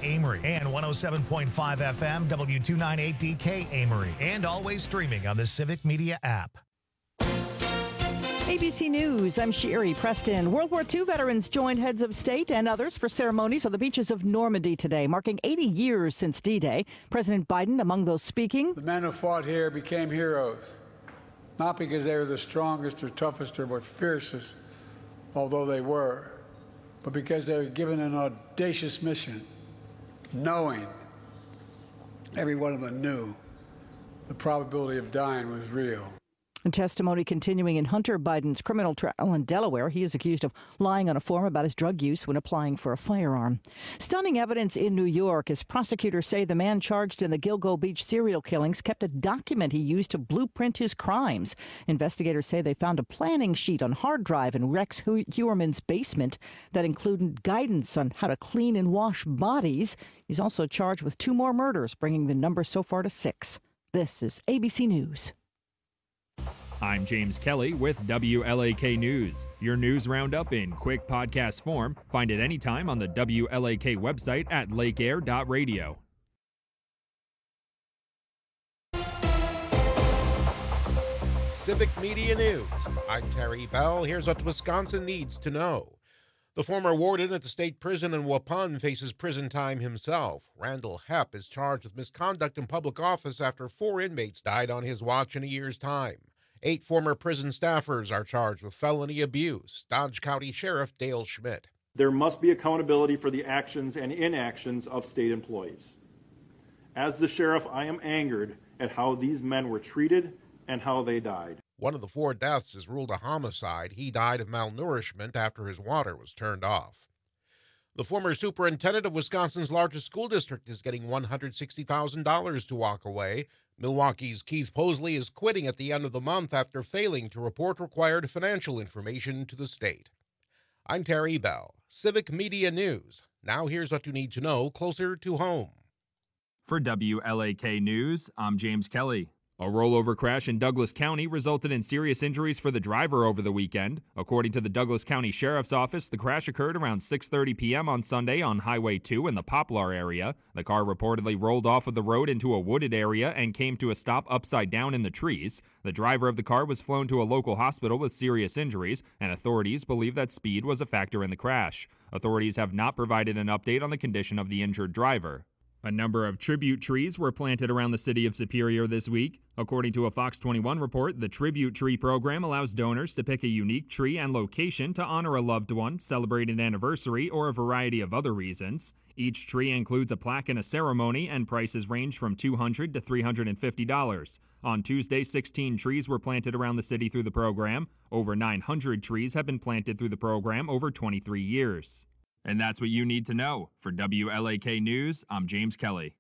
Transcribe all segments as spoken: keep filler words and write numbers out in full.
Amory, and one oh seven point five F M W two ninety-eight D K Amory, and always streaming on the Civic Media app. A B C News, I'm Sherry Preston. World War Two veterans joined heads of state and others for ceremonies on the beaches of Normandy today, marking eighty years since D-Day. President Biden among those speaking. The men who fought here became heroes, not because they were the strongest or toughest or most fiercest, although they were, but because they were given an audacious mission, knowing, every one of them knew, the probability of dying was real. And testimony continuing in Hunter Biden's criminal trial in Delaware. He is accused of lying on a form about his drug use when applying for a firearm. Stunning evidence in New York as prosecutors say the man charged in the Gilgo Beach serial killings kept a document he used to blueprint his crimes. Investigators say they found a planning sheet on hard drive in Rex Heuermann's basement that included guidance on how to clean and wash bodies. He's also charged with two more murders, bringing the number so far to six. This is A B C News. I'm James Kelly with W L A K News. Your news roundup in quick podcast form. Find it anytime on the W L A K website at lake air dot radio. Civic Media News. I'm Terry Bell. Here's what Wisconsin needs to know. The former warden at the state prison in Waupun faces prison time himself. Randall Hepp is charged with misconduct in public office after four inmates died on his watch in a year's time. Eight former prison staffers are charged with felony abuse. Dodge County Sheriff Dale Schmidt. There must be accountability for the actions and inactions of state employees. As the sheriff, I am angered at how these men were treated and how they died. One of the four deaths is ruled a homicide. He died of malnourishment after his water was turned off. The former superintendent of Wisconsin's largest school district is getting one hundred sixty thousand dollars to walk away. Milwaukee's Keith Posley is quitting at the end of the month after failing to report required financial information to the state. I'm Terry Bell, Civic Media News. Now here's what you need to know closer to home. For W L A K News, I'm James Kelly. A rollover crash in Douglas County resulted in serious injuries for the driver over the weekend. According to the Douglas County Sheriff's Office, the crash occurred around six thirty p.m. on Sunday on Highway two in the Poplar area. The car reportedly rolled off of the road into a wooded area and came to a stop upside down in the trees. The driver of the car was flown to a local hospital with serious injuries, and authorities believe that speed was a factor in the crash. Authorities have not provided an update on the condition of the injured driver. A number of tribute trees were planted around the city of Superior this week. According to a Fox twenty-one report, the Tribute Tree program allows donors to pick a unique tree and location to honor a loved one, celebrate an anniversary, or a variety of other reasons. Each tree includes a plaque and a ceremony, and prices range from two hundred dollars to three hundred fifty dollars. On Tuesday, sixteen trees were planted around the city through the program. Over nine hundred trees have been planted through the program over twenty-three years. And that's what you need to know. For W L A K News, I'm James Kelly.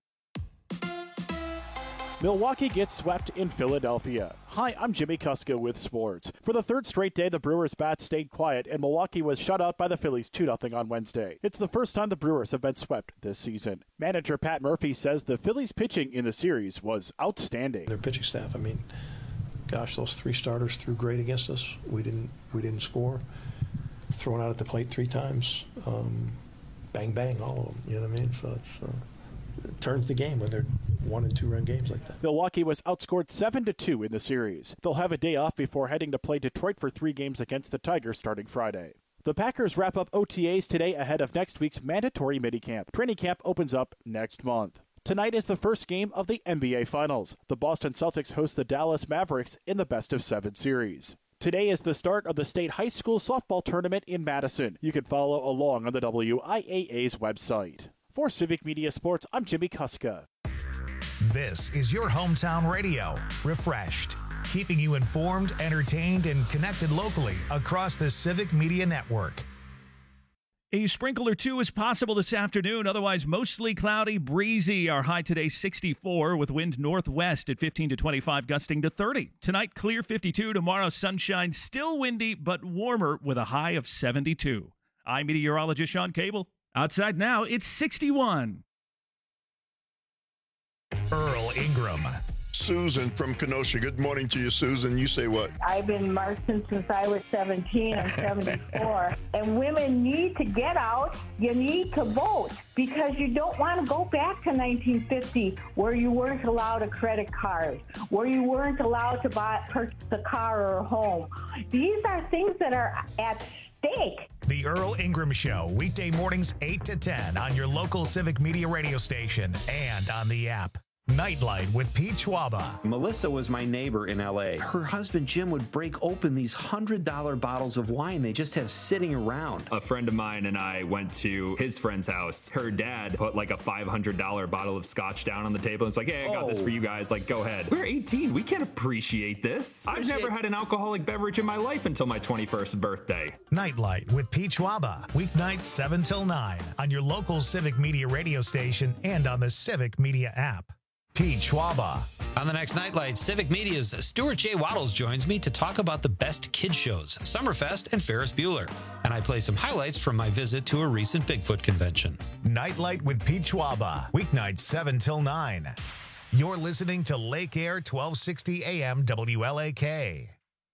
Milwaukee gets swept in Philadelphia. Hi, I'm Jimmy Kuska with sports. For the third straight day, the Brewers' bats stayed quiet, and Milwaukee was shut out by the Phillies two nothing on Wednesday. It's the first time the Brewers have been swept this season. Manager Pat Murphy says the Phillies' pitching in the series was outstanding. Their pitching staff, I mean, gosh, those three starters threw great against us. We didn't, we didn't score. Thrown out at the plate three times, um, bang, bang, all of them. You know what I mean? So it's, uh, it turns the game when they're one and two run games like that. Milwaukee was outscored seven to two in the series. They'll have a day off before heading to play Detroit for three games against the Tigers starting Friday. The Packers wrap up O T As today ahead of next week's mandatory minicamp. Training camp opens up next month. Tonight is the first game of the N B A Finals. The Boston Celtics host the Dallas Mavericks in the best of seven series. Today is the start of the state high school softball tournament in Madison. You can follow along on the W I A A's website. For Civic Media Sports, I'm Jimmy Kuska. This is your hometown radio, Refreshed, keeping you informed, entertained, and connected locally across the Civic Media Network. A sprinkle or two is possible this afternoon, otherwise mostly cloudy, breezy. Our high today sixty-four with wind northwest at fifteen to twenty-five, gusting to thirty. Tonight clear fifty-two, tomorrow sunshine, still windy but warmer with a high of seventy-two. I'm meteorologist Sean Cable. Outside now, it's sixty-one. Earl Ingram. Susan from Kenosha. Good morning to you, Susan. You say what? I've been marching since I was seventeen. I'm seventy-four. And women need to get out. You need to vote because you don't want to go back to nineteen fifty where you weren't allowed a credit card, where you weren't allowed to buy purchase a car or a home. These are things that are at stake. The Earl Ingram Show, weekday mornings eight to ten on your local Civic Media radio station and on the app. Nightlight with Pete Schwaba. Melissa was my neighbor in L A. Her husband Jim would break open these one hundred dollar bottles of wine they just have sitting around. A friend of mine and I went to his friend's house. Her dad put like a five hundred dollar bottle of scotch down on the table and it's like, hey, I got oh. this for you guys. Like, go ahead. We're eighteen. We can't appreciate this. I've never had an alcoholic beverage in my life until my twenty-first birthday. Nightlight with Pete Schwaba. Weeknights seven till nine on your local Civic Media radio station and on the Civic Media app. Pete Schwaba. On the next Nightlight, Civic Media's Stuart J. Waddles joins me to talk about the best kid shows, Summerfest and Ferris Bueller. And I play some highlights from my visit to a recent Bigfoot convention. Nightlight with Pete Schwaba. Weeknights seven till nine. You're listening to Lake Air twelve sixty A M W L A K.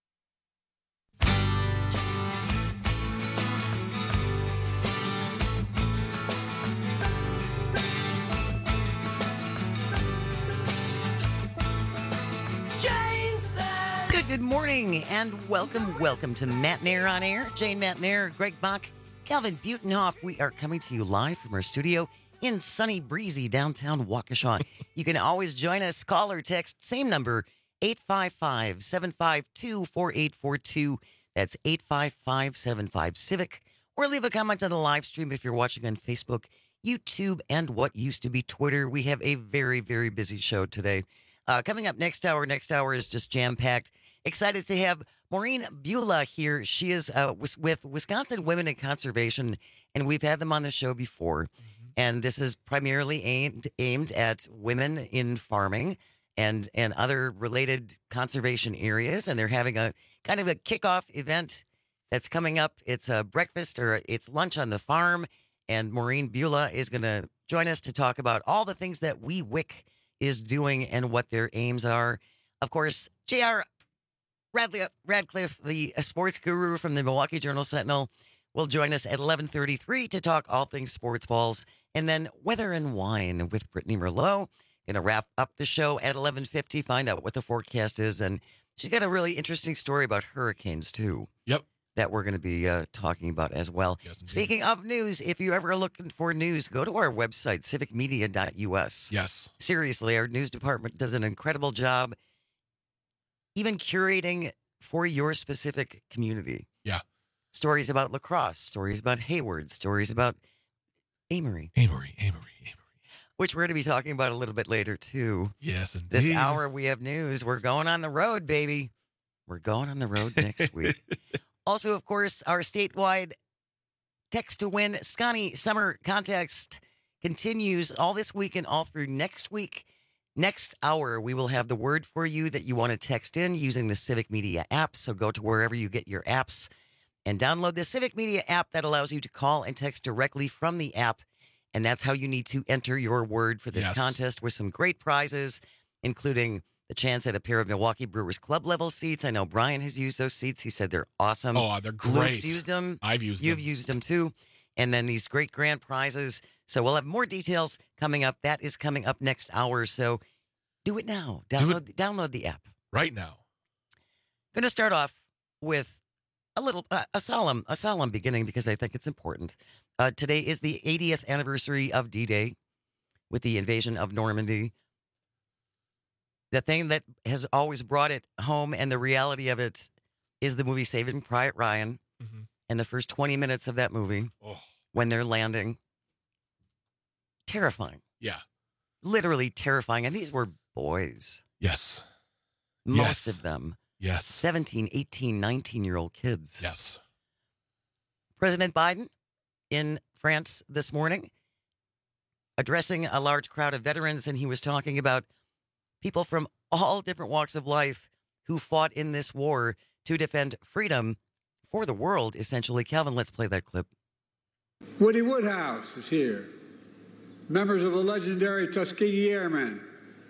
Good morning and welcome, welcome to Matt Nair on Air. Jane Matt Nair, Greg Bach, Calvin Butenhoff. We are coming to you live from our studio in sunny, breezy downtown Waukesha. You can always join us, call or text, same number, eight five five, seven five two, four eight four two. That's eight five five, seven five, Civic. Or leave a comment on the live stream if you're watching on Facebook, YouTube, and what used to be Twitter. We have a very, very busy show today. Uh, coming up next hour, next hour is just jam-packed. Excited to have Maureen Beulah here. She is uh, with Wisconsin Women in Conservation, and we've had them on the show before. Mm-hmm. And this is primarily aimed aimed at women in farming and and other related conservation areas. And they're having a kind of a kickoff event that's coming up. It's a breakfast or it's lunch on the farm. And Maureen Beulah is going to join us to talk about all the things that We Wic is doing and what their aims are. Of course, J R Radcliffe, the sports guru from the Milwaukee Journal-Sentinel, will join us at eleven thirty-three to talk all things sports balls. And then weather and wine with Brittany Merlot. Going to wrap up the show at eleven fifty, find out what the forecast is. And she's got a really interesting story about hurricanes, too. Yep. That we're going to be uh, talking about as well. Yes, speaking of news, if you're ever looking for news, go to our website, civic media dot U S. Yes. Seriously, our news department does an incredible job even curating for your specific community. Yeah. Stories about lacrosse, stories about Hayward, stories about Amory. Amory, Amory, Amory. Which we're going to be talking about a little bit later, too. Yes, indeed. This hour we have news. We're going on the road, baby. We're going on the road next week. Also, of course, our statewide text to win Scotty Summer Contest continues all this week and all through next week. Next hour, we will have the word for you that you want to text in using the Civic Media app. So go to wherever you get your apps and download the Civic Media app that allows you to call and text directly from the app. And that's how you need to enter your word for this Yes. contest with some great prizes, including the chance at a pair of Milwaukee Brewers Club level seats. I know Brian has used those seats. He said they're awesome. Oh, they're great. Luke's used them. I've used You've them. used them too. And then these great grand prizes. So we'll have more details coming up. That is coming up next hour. So do it now. Download, it. download the app. Right now. Going to start off with a little, uh, a solemn, a solemn beginning because I think it's important. Uh, today is the eightieth anniversary of D-Day with the invasion of Normandy. The thing that has always brought it home and the reality of it is the movie Saving Private Ryan. Mm-hmm. And the first twenty minutes of that movie Oh, when they're landing. Terrifying. yeah. Literally terrifying. And these were boys. Yes. Most Yes. of them. Yes. seventeen, eighteen, nineteen-year-old kids. Yes. President Biden in France this morning addressing a large crowd of veterans, and he was talking about people from all different walks of life who fought in this war to defend freedom for the world, essentially. Calvin, let's play that clip. Woody Woodhouse is here. Members of the legendary Tuskegee Airmen,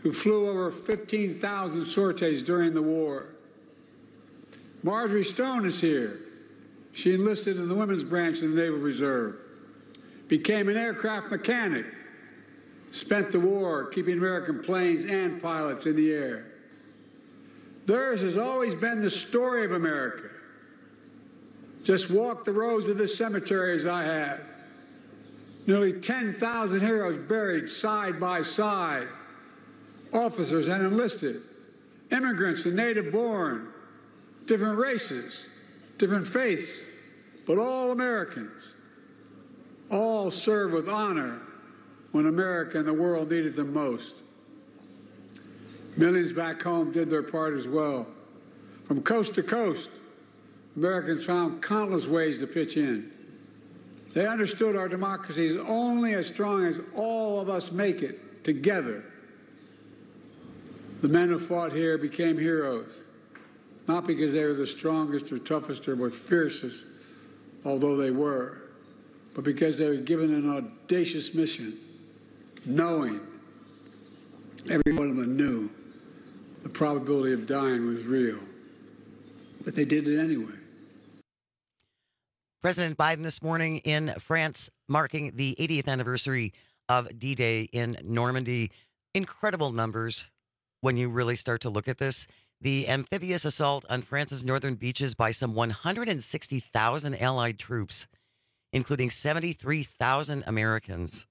who flew over fifteen thousand sorties during the war. Marjorie Stone is here. She enlisted in the women's branch of the Naval Reserve, became an aircraft mechanic, spent the war keeping American planes and pilots in the air. Theirs has always been the story of America. Just walk the rows of this cemetery as I have. Nearly ten thousand heroes buried side by side. Officers and enlisted, immigrants and native-born, different races, different faiths, but all Americans. All served with honor when America and the world needed them most. Millions back home did their part as well. From coast to coast, Americans found countless ways to pitch in. They understood our democracy is only as strong as all of us make it together. The men who fought here became heroes, not because they were the strongest or toughest or most fiercest, although they were, but because they were given an audacious mission, knowing, every one of them knew, the probability of dying was real. But they did it anyway. President Biden this morning in France, marking the eightieth anniversary of D-Day in Normandy. Incredible numbers when you really start to look at this. The amphibious assault on France's northern beaches by some one hundred sixty thousand Allied troops, including seventy-three thousand Americans.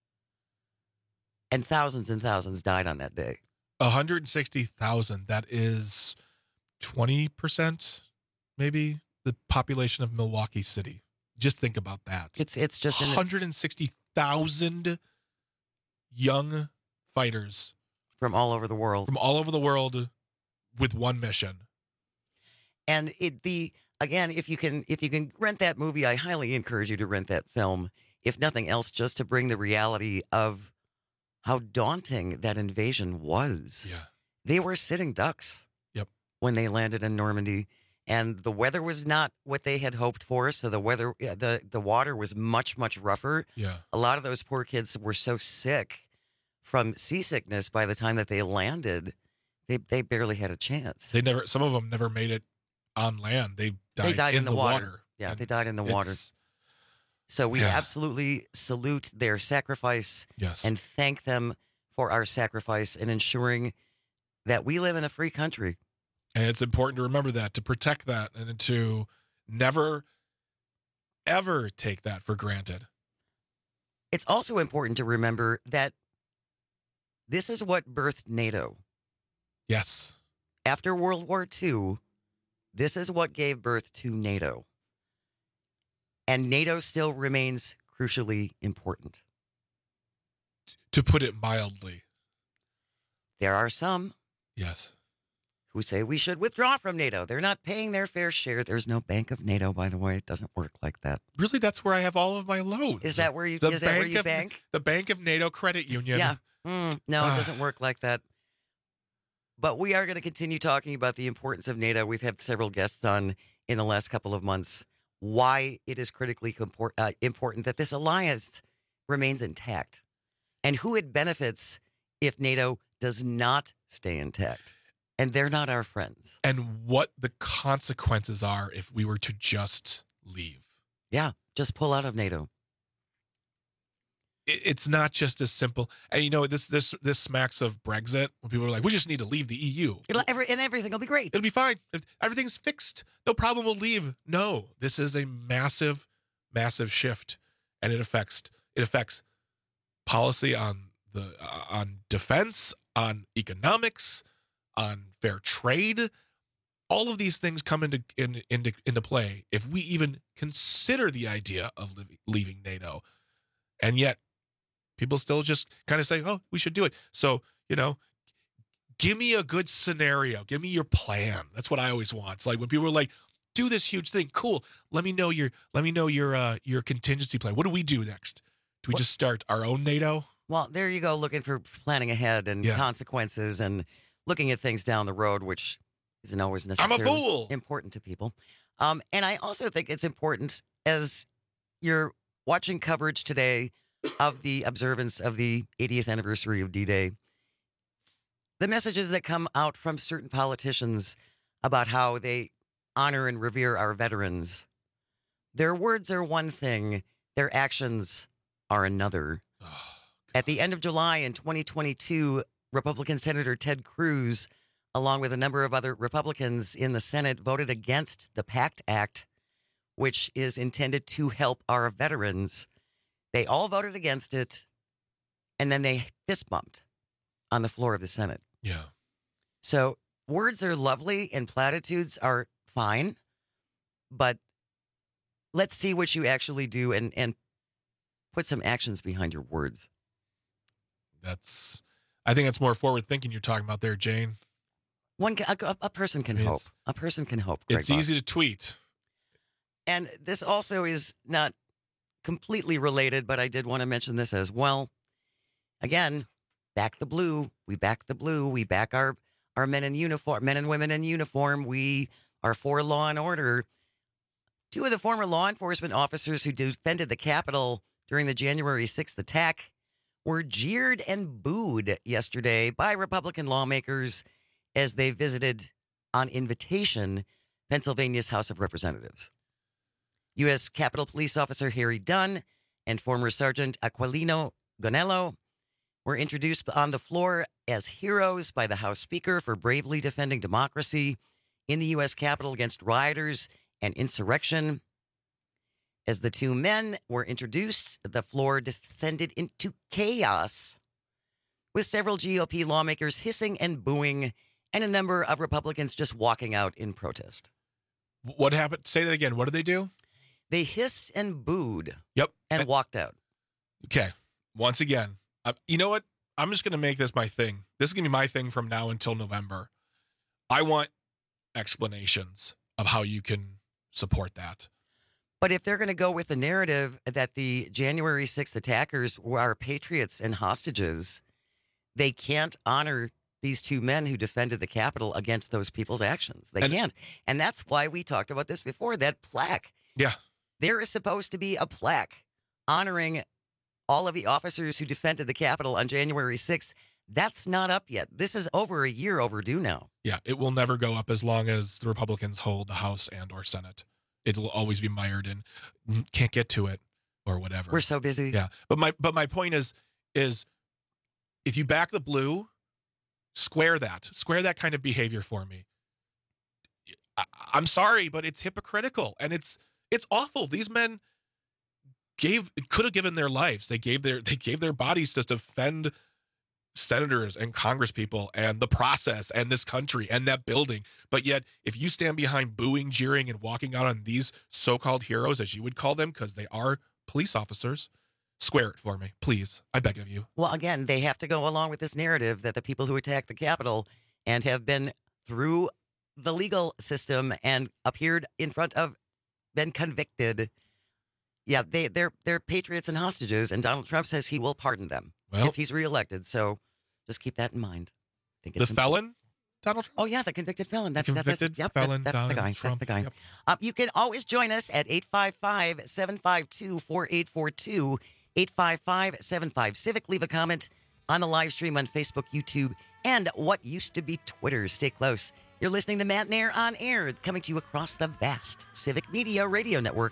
And thousands and thousands died on that day. one hundred sixty thousand. That is twenty percent, maybe, the population of Milwaukee City. Just think about that. It's it's just one hundred sixty thousand young fighters from all over the world. From all over the world with one mission. And it the again, if you can if you can rent that movie, I highly encourage you to rent that film. If nothing else, just to bring the reality of how daunting that invasion was. Yeah. They were sitting ducks. Yep. When they landed in Normandy. And the weather was not what they had hoped for. So the weather, the, the water was much, much rougher. Yeah. A lot of those poor kids were so sick from seasickness by the time that they landed, they they barely had a chance. They never, some of them never made it on land. They died, they died in, in the, the water. water. Yeah, And they died in the water. So we yeah. absolutely salute their sacrifice yes. and thank them for our sacrifice in ensuring that we live in a free country. And it's important to remember that, to protect that, and to never, ever take that for granted. It's also important to remember that this is what birthed NATO. Yes. After World War Two, this is what gave birth to NATO. And NATO still remains crucially important. To put it mildly. There are some. Yes. Who say we should withdraw from NATO. They're not paying their fair share. There's no Bank of NATO, by the way. It doesn't work like that. Really, that's where I have all of my loans. Is that where you, the is that where you of, bank? The Bank of NATO Credit Union. Yeah. Mm, no, it doesn't work like that. But we are going to continue talking about the importance of NATO. We've had several guests on in the last couple of months. Why it is critically compor- uh, important that this alliance remains intact. And who it benefits if NATO does not stay intact. And they're not our friends. And what the consequences are if we were to just leave. Yeah, just pull out of NATO. It, it's not just as simple. And you know, this this this smacks of Brexit, when people are like, we just need to leave the E U. It'll, every, and everything will be great. It'll be fine. If everything's fixed, no problem, we'll leave. No, this is a massive, massive shift. And it affects it affects policy on the uh, on defense, on economics, on fair trade. All of these things come into in, into into play if we even consider the idea of li- leaving NATO. And yet people still just kind of say, oh, we should do it. So, you know, give me a good scenario. Give me your plan. That's what I always want. It's like when people are like, do this huge thing. Cool. Let me know your let me know your uh, your contingency plan. What do we do next? Do we just start our own NATO? Well, there you go, looking for planning ahead and Yeah. consequences and looking at things down the road, which isn't always necessarily fool. important to people. Um, and I also think it's important as you're watching coverage today of the observance of the eightieth anniversary of D-Day, the messages that come out from certain politicians about how they honor and revere our veterans. Their words are one thing, their actions are another. Oh, At the end of July in twenty twenty-two, Republican Senator Ted Cruz, along with a number of other Republicans in the Senate, voted against the PACT Act, which is intended to help our veterans. They all voted against it, and then they fist bumped on the floor of the Senate. Yeah. So words are lovely and platitudes are fine, but let's see what you actually do and, and put some actions behind your words. That's, I think that's more forward thinking you're talking about there, Jane. One, a, a person can It's- hope. A person can hope. Greg It's Bock. easy to tweet. And this also is not completely related, but I did want to mention this as well. Again, back the blue. We back the blue. We back our, our men in uniform, men and women in uniform. We are for law and order. Two of the former law enforcement officers who defended the Capitol during the January sixth attack were jeered and booed yesterday by Republican lawmakers as they visited on invitation Pennsylvania's House of Representatives. U S Capitol Police Officer Harry Dunn and former Sergeant Aquilino Gonello were introduced on the floor as heroes by the House Speaker for bravely defending democracy in the U S Capitol against rioters and insurrection. As the two men were introduced, the floor descended into chaos, with several G O P lawmakers hissing and booing and a number of Republicans just walking out in protest. What happened? Say that again. What did they do? They hissed and booed. Yep. And walked out. Okay. Once again, uh, you know what? I'm just going to make this my thing. This is going to be my thing from now until November. I want explanations of how you can support that. But if they're going to go with the narrative that the January sixth attackers were patriots and hostages, they can't honor these two men who defended the Capitol against those people's actions. They And- can't. And that's why we talked about this before, that plaque. Yeah. There is supposed to be a plaque honoring all of the officers who defended the Capitol on January sixth. That's not up yet. This is over a year overdue now. Yeah, it will never go up as long as the Republicans hold the House and or Senate. It'll always be mired in "Mm, can't get to it or whatever. We're so busy. Yeah, but my but my point is is if you back the blue, square that, square that kind of behavior for me. I, I'm sorry, but it's hypocritical and it's it's awful. These men gave could have given their lives. They gave their they gave their bodies to defend senators and congresspeople and the process and this country and that building. But yet, if you stand behind booing, jeering, and walking out on these so-called heroes, as you would call them, because they are police officers, square it for me, please. I beg of you. Well, again, they have to go along with this narrative that the people who attacked the Capitol and have been through the legal system and appeared in front of, been convicted. Yeah, they, they're they're patriots and hostages, and Donald Trump says he will pardon them Well- if he's reelected. So just keep that in mind. I think The it's felon, Donald Trump? Oh, yeah, the convicted felon. That's, The that, that's, convicted yep, felon, that's, that's the Donald guy. Trump. That's the guy. Yep. Um, you can always join us at eight five five, seven five two, four eight four two, eight five five, seven five Civic. Leave a comment on the live stream on Facebook, YouTube, and what used to be Twitter. Stay close. You're listening to Matt Nair on Air, coming to you across the vast Civic Media Radio Network.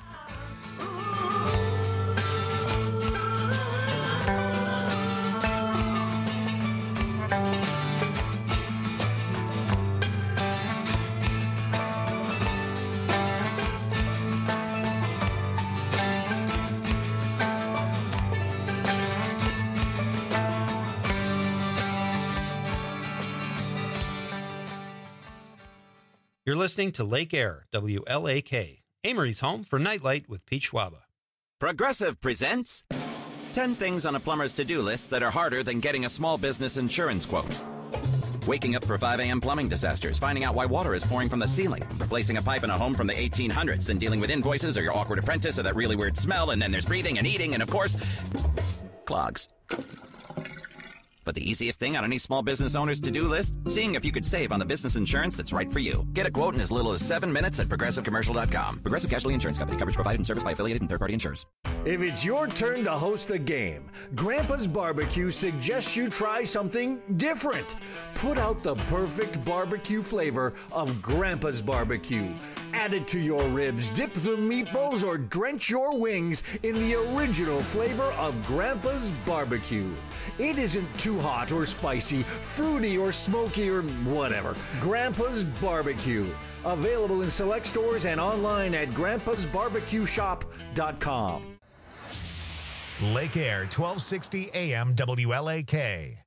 You're listening to Lake Air, W L A K, Amory's home for Nightlight with Pete Schwaba. Progressive presents ten things on a plumber's to-do list that are harder than getting a small business insurance quote. Waking up for five a.m. plumbing disasters, finding out why water is pouring from the ceiling, replacing a pipe in a home from the eighteen hundreds, then dealing with invoices or your awkward apprentice or that really weird smell, and then there's breathing and eating and, of course, clogs. But the easiest thing on any small business owner's to-do list? Seeing if you could save on the business insurance that's right for you. Get a quote in as little as seven minutes at Progressive Commercial dot com. Progressive Casualty Insurance Company. Coverage provided and serviced by affiliated and third-party insurers. If it's your turn to host a game, Grandpa's Barbecue suggests you try something different. Put out the perfect barbecue flavor of Grandpa's Barbecue. Add it to your ribs, dip the meatballs, or drench your wings in the original flavor of Grandpa's Barbecue. It isn't too hot or spicy, fruity or smoky or whatever. Grandpa's Barbecue. Available in select stores and online at grandpas barbecue shop dot com. Lake Air, twelve sixty A M W L A K.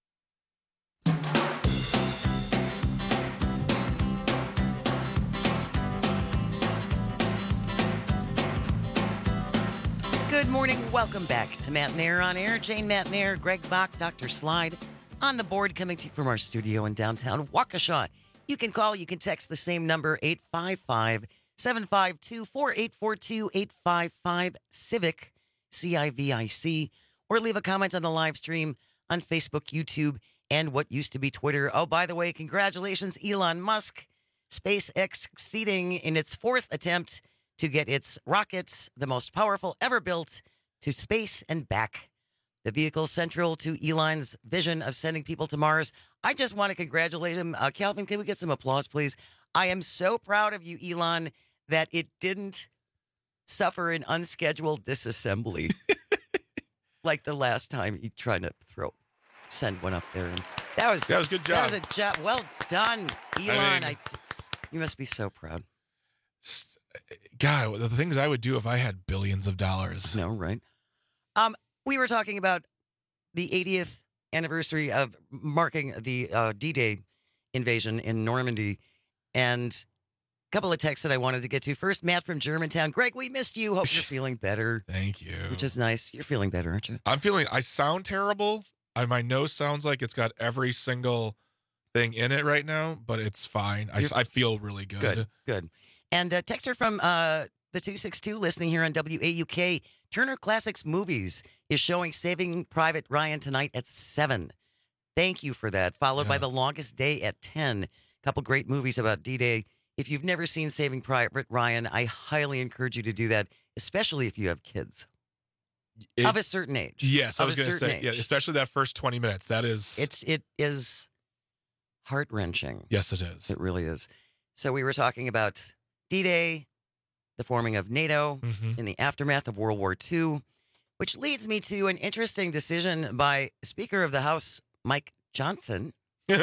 Good morning. Welcome back to Matt Nair on Air. Jane Matt Nair, Greg Bach, Doctor Slide on the board, coming to you from our studio in downtown Waukesha. You can call, you can text the same number, eight five five, seven five two, four eight four two, eight five five, CIVIC, C I V I C, or leave a comment on the live stream on Facebook, YouTube, and what used to be Twitter. Oh, by the way, congratulations, Elon Musk. SpaceX succeeding in its fourth attempt to get its rocket, the most powerful ever built, to space and back. The vehicle central to Elon's vision of sending people to Mars. I just want to congratulate him. Uh, Calvin, can we get some applause, please? I am so proud of you, Elon, that it didn't suffer an unscheduled disassembly like the last time he tried to throw, send one up there. And that was that was a good job. That was a job. Well done, Elon. I mean, I, you must be so proud. God, the things I would do if I had billions of dollars. No, right? Um, we were talking about the eightieth anniversary of marking the uh, D-Day invasion in Normandy, and a couple of texts that I wanted to get to. First, Matt from Germantown. Greg, we missed you. Hope you're feeling better. Thank you. Which is nice. You're feeling better, aren't you? I'm feeling, I sound terrible. I, my nose sounds like it's got every single thing in it right now, but it's fine. I, I feel really good. Good, good. And a texter from uh, the two six two listening here on W A U K, Turner Classics Movies is showing Saving Private Ryan tonight at seven. Thank you for that. Followed yeah. by The Longest Day at ten. A couple great movies about D-Day. If you've never seen Saving Private Ryan, I highly encourage you to do that, especially if you have kids. It, of a certain age. Yes, I was going to say, age. yeah, especially that first twenty minutes. That is... It's, it is heart-wrenching. Yes, it is. It really is. So we were talking about D-Day, the forming of NATO mm-hmm. in the aftermath of World War Two, which leads me to an interesting decision by Speaker of the House, Mike Johnson,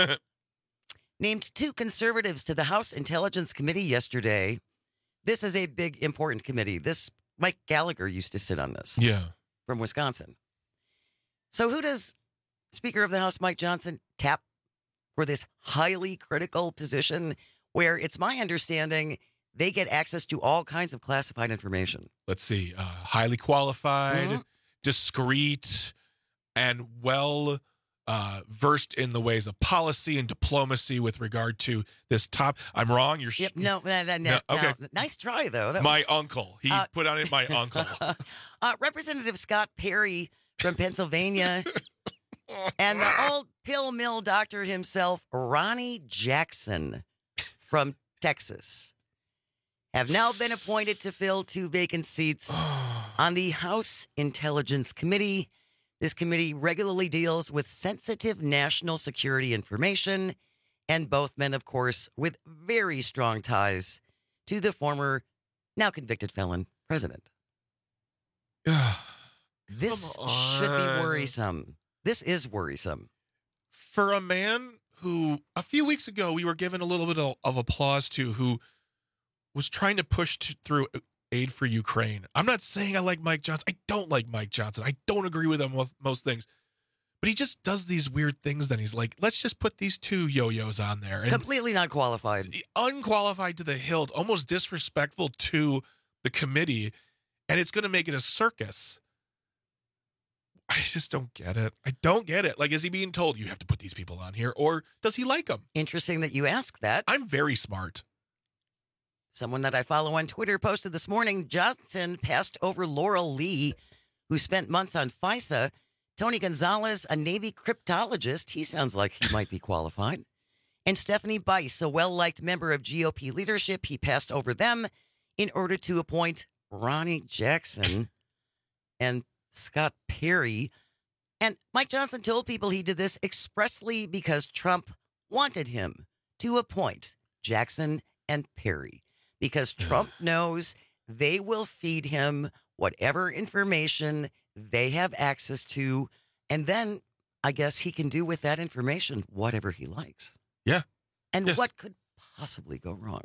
named two conservatives to the House Intelligence Committee yesterday. This is a big, important committee. This Mike Gallagher used to sit on this. Yeah. From Wisconsin. So who does Speaker of the House Mike Johnson tap for this highly critical position where it's my understanding they get access to all kinds of classified information? Let's see. Uh, highly qualified, mm-hmm. discreet, and well uh, versed in the ways of policy and diplomacy with regard to this top. I'm wrong. You're sh- yep, no, no, no, no, okay. No, nice try though. That my was, uncle. He uh, put on it. My uncle. uh, Representative Scott Perry from Pennsylvania, and the old pill mill doctor himself, Ronnie Jackson from Texas, have now been appointed to fill two vacant seats on the House Intelligence Committee. This committee regularly deals with sensitive national security information, and both men, of course, with very strong ties to the former, now convicted felon president. This should be worrisome. This is worrisome. For a man who, a few weeks ago, we were given a little bit of, of applause to, who was trying to push t- through aid for Ukraine. I'm not saying I like Mike Johnson. I don't like Mike Johnson. I don't agree with him with most things. But he just does these weird things. Then he's like, let's just put these two yo-yos on there. And completely not qualified. Unqualified to the hilt, almost disrespectful to the committee. And it's going to make it a circus. I just don't get it. I don't get it. Like, is he being told you have to put these people on here? Or does he like them? Interesting that you ask that. I'm very smart. Someone that I follow on Twitter posted this morning, Johnson passed over Laurel Lee, who spent months on FISA, Tony Gonzalez, a Navy cryptologist. He sounds like he might be qualified. And Stephanie Bice, a well-liked member of G O P leadership. He passed over them in order to appoint Ronnie Jackson and Scott Perry. And Mike Johnson told people he did this expressly because Trump wanted him to appoint Jackson and Perry, because Trump knows they will feed him whatever information they have access to, and then I guess he can do with that information whatever he likes. Yeah. And Yes. what could possibly go wrong?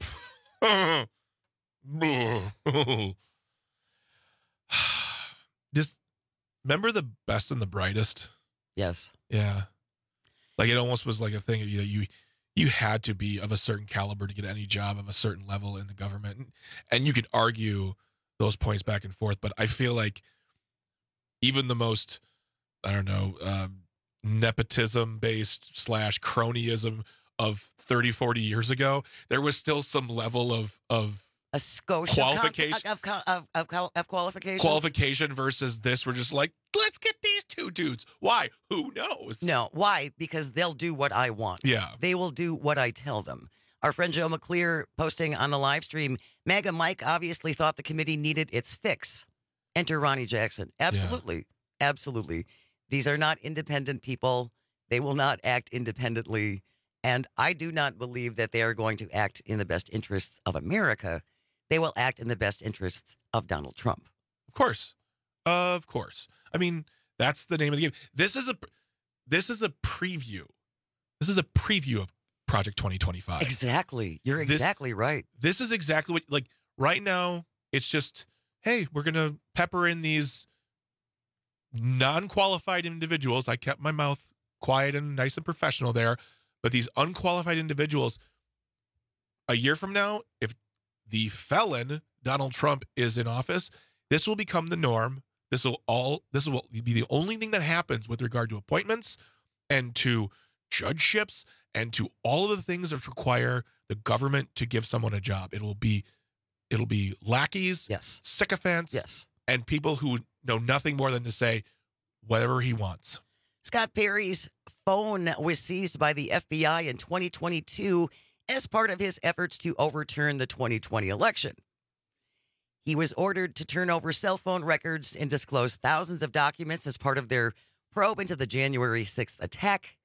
Just remember the best and the brightest? Yes. Yeah. Like it almost was like a thing, you know, you you had to be of a certain caliber to get any job of a certain level in the government. And, and you could argue those points back and forth, but I feel like even the most, I don't know, um, nepotism based slash cronyism of thirty, forty years ago, there was still some level of, of A Scotia qualification, of, of, of, of, of qualifications. qualification versus this. We're just like, let's get these two dudes. Why? Who knows? No. Why? Because they'll do what I want. Yeah. They will do what I tell them. Our friend Joe McClear posting on the live stream, MAGA Mike obviously thought the committee needed its fix. Enter Ronnie Jackson. Absolutely. Yeah. Absolutely. These are not independent people. They will not act independently. And I do not believe that they are going to act in the best interests of America. They will act in the best interests of Donald Trump. Of course. Of course. I mean, that's the name of the game. This is a this is a preview. This is a preview of Project twenty twenty-five. Exactly. You're exactly this, right. This is exactly what, like, right now, it's just, hey, we're going to pepper in these non-qualified individuals. I kept my mouth quiet and nice and professional there. But these unqualified individuals, a year from now, if the felon Donald Trump is in office, this will become the norm. This will all this will be the only thing that happens with regard to appointments and to judgeships and to all of the things that require the government to give someone a job. It'll be it'll be lackeys, yes, sycophants, yes, and people who know nothing more than to say whatever he wants. Scott Perry's phone was seized by the F B I in twenty twenty-two as part of his efforts to overturn the twenty twenty election. He was ordered to turn over cell phone records and disclose thousands of documents as part of their probe into the January sixth attack.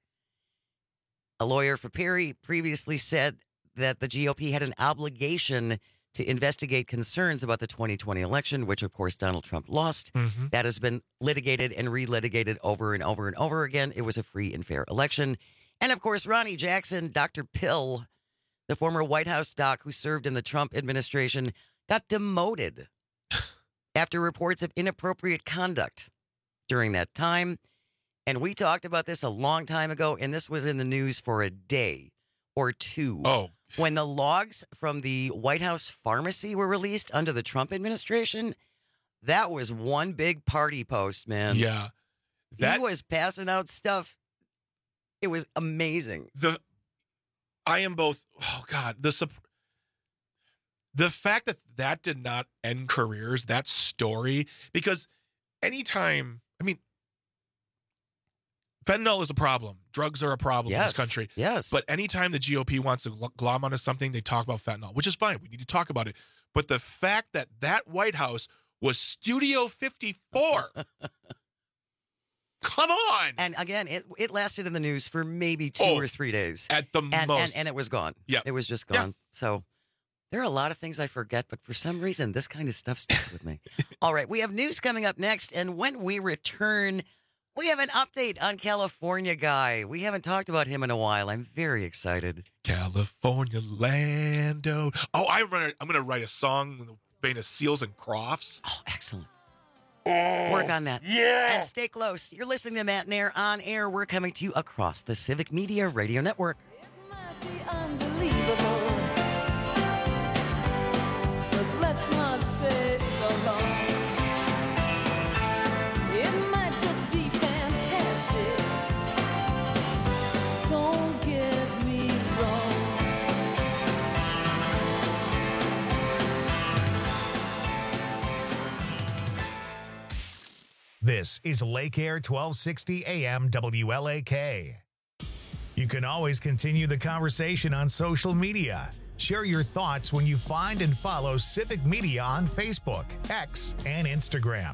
A lawyer for Perry previously said that the G O P had an obligation to investigate concerns about the twenty twenty election, which, of course, Donald Trump lost. Mm-hmm. That has been litigated and relitigated over and over and over again. It was a free and fair election. And, of course, Ronnie Jackson, Doctor Pill, the former White House doc who served in the Trump administration, got demoted after reports of inappropriate conduct during that time. And we talked about this a long time ago, and this was in the news for a day or two. Oh. When the logs from the White House pharmacy were released under the Trump administration, that was one big party post, man. Yeah. That, he was passing out stuff. It was amazing. The I am both, oh, God, the the fact that that did not end careers, that story, because anytime, I mean, fentanyl is a problem. Drugs are a problem yes, in this country. Yes. But anytime the G O P wants to glom onto something, they talk about fentanyl, which is fine. We need to talk about it. But the fact that that White House was Studio fifty-four. Come on. And again, it it lasted in the news for maybe two oh, or three days. At the and, most. And, and it was gone. Yeah. It was just gone. Yeah. So there are a lot of things I forget, but for some reason, this kind of stuff sticks with me. All right. We have news coming up next. And when we return, we have an update on California Guy. We haven't talked about him in a while. I'm very excited. California Lando. Oh, I remember, I'm going to write a song in the vein of Seals and Crofts. Oh, excellent. Oh, work on that. Yeah. And stay close. You're listening to Matt Nair on air. We're coming to you across the Civic Media Radio Network. It might be unbelievable, but let's not say so long. It might just be fantastic. Don't get me wrong. This This is Lake Air twelve sixty A M W L A K. You can always continue the conversation on social media. Share your thoughts when you find and follow Civic Media on Facebook, X, and Instagram.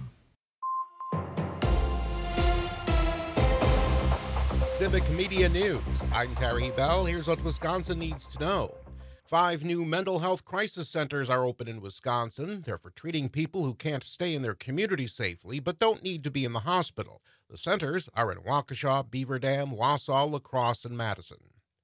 Civic Media News. I'm Terry Bell. Here's what Wisconsin needs to know. Five new mental health crisis centers are open in Wisconsin. They're for treating people who can't stay in their community safely but don't need to be in the hospital. The centers are in Waukesha, Beaver Dam, Wausau, La Crosse, and Madison.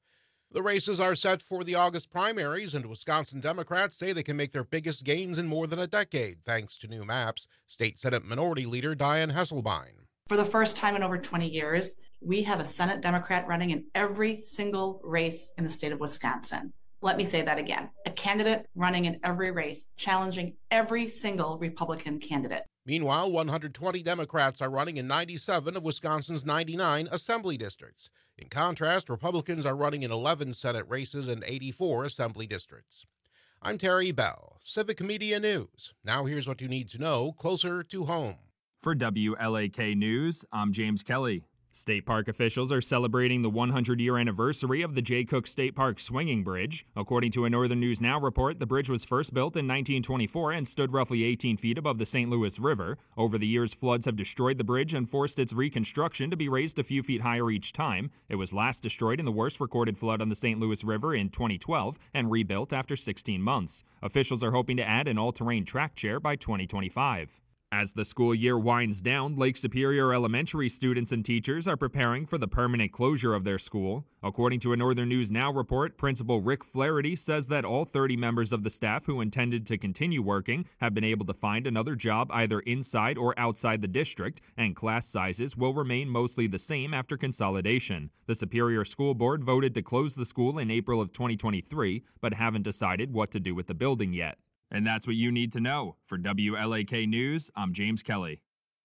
The races are set for the August primaries, and Wisconsin Democrats say they can make their biggest gains in more than a decade, thanks to new maps. State Senate Minority Leader Diane Hesselbein. For the first time in over twenty years, we have a Senate Democrat running in every single race in the state of Wisconsin. Let me say that again. A candidate running in every race, challenging every single Republican candidate. Meanwhile, one hundred twenty Democrats are running in ninety-seven of Wisconsin's ninety-nine assembly districts. In contrast, Republicans are running in eleven Senate races and eighty-four assembly districts. I'm Terry Bell, Civic Media News. Now here's what you need to know closer to home. For W L A K News, I'm James Kelly. State park officials are celebrating the one hundred year anniversary of the Jay Cook State Park Swinging Bridge. According to a Northern News Now report, the bridge was first built in nineteen twenty-four and stood roughly eighteen feet above the Saint Louis River. Over the years, floods have destroyed the bridge and forced its reconstruction to be raised a few feet higher each time. It was last destroyed in the worst recorded flood on the Saint Louis River in twenty twelve and rebuilt after sixteen months. Officials are hoping to add an all-terrain track chair by twenty twenty-five. As the school year winds down, Lake Superior Elementary students and teachers are preparing for the permanent closure of their school. According to a Northern News Now report, Principal Rick Flaherty says that all thirty members of the staff who intended to continue working have been able to find another job either inside or outside the district, and class sizes will remain mostly the same after consolidation. The Superior School Board voted to close the school in April of twenty twenty-three, but haven't decided what to do with the building yet. And that's what you need to know. For W L A K News, I'm James Kelly.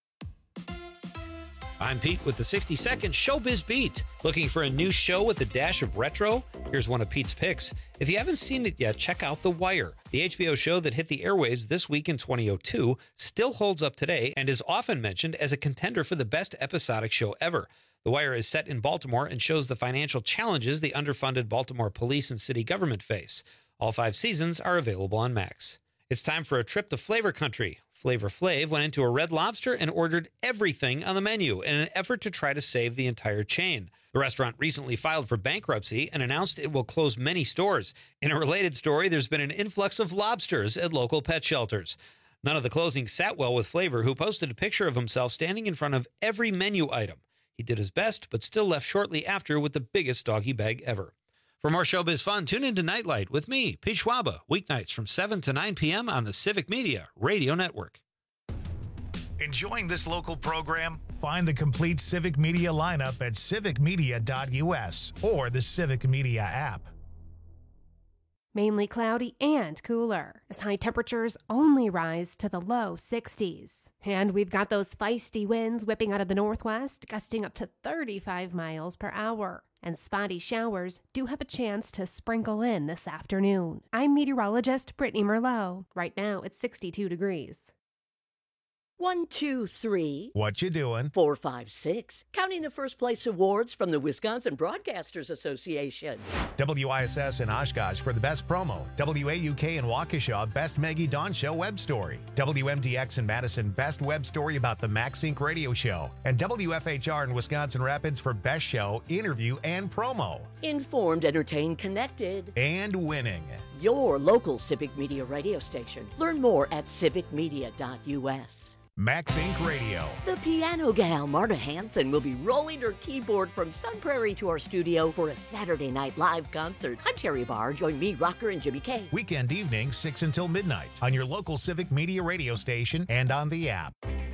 I'm Pete with the sixty second Showbiz Beat. Looking for a new show with a dash of retro? Here's one of Pete's picks. If you haven't seen it yet, check out The Wire. The H B O show that hit the airwaves this week in twenty oh two still holds up today and is often mentioned as a contender for the best episodic show ever. The Wire is set in Baltimore and shows the financial challenges the underfunded Baltimore police and city government face. All five seasons are available on Max. It's time for a trip to Flavor Country. Flavor Flav went into a Red Lobster and ordered everything on the menu in an effort to try to save the entire chain. The restaurant recently filed for bankruptcy and announced it will close many stores. In a related story, there's been an influx of lobsters at local pet shelters. None of the closing sat well with Flavor, who posted a picture of himself standing in front of every menu item. He did his best, but still left shortly after with the biggest doggy bag ever. For more showbiz fun, tune into Nightlight with me, Pete Schwaba, weeknights from seven to nine p.m. on the Civic Media Radio Network. Enjoying this local program? Find the complete Civic Media lineup at civic media dot u s or the Civic Media app. Mainly cloudy and cooler, as high temperatures only rise to the low sixties. And we've got those feisty winds whipping out of the northwest, gusting up to thirty-five miles per hour. And spotty showers do have a chance to sprinkle in this afternoon. I'm meteorologist Brittany Merlot. Right now, it's sixty-two degrees. One, two, three. What you doing? Four, five, six. Counting the first place awards from the Wisconsin Broadcasters Association. W I S S in Oshkosh for the best promo. W A U K in Waukesha, best Maggie Dawn Show web story. W M D X in Madison, best web story about the Max Inc radio show. And W F H R in Wisconsin Rapids for best show, interview, and promo. Informed, entertained, connected. And winning. Your local Civic Media radio station. Learn more at civic media dot u s. Max Inc Radio. The piano gal, Marta Hanson, will be rolling her keyboard from Sun Prairie to our studio for a Saturday night live concert. I'm Terry Barr. Join me, Rocker, and Jimmy K. Weekend evenings, six until midnight on your local Civic Media radio station and on the app.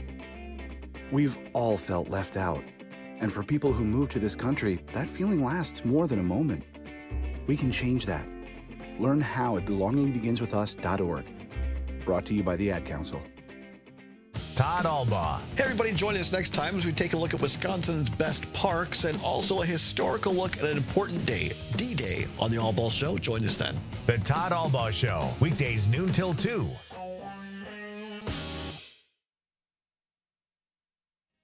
We've all felt left out. And for people who move to this country, that feeling lasts more than a moment. We can change that. Learn how at belonging begins with us dot org. Brought to you by the Ad Council. Todd Albaugh. Hey, everybody, join us next time as we take a look at Wisconsin's best parks and also a historical look at an important day, D-Day, on the Albaugh Show. Join us then. The Todd Albaugh Show, weekdays noon till two.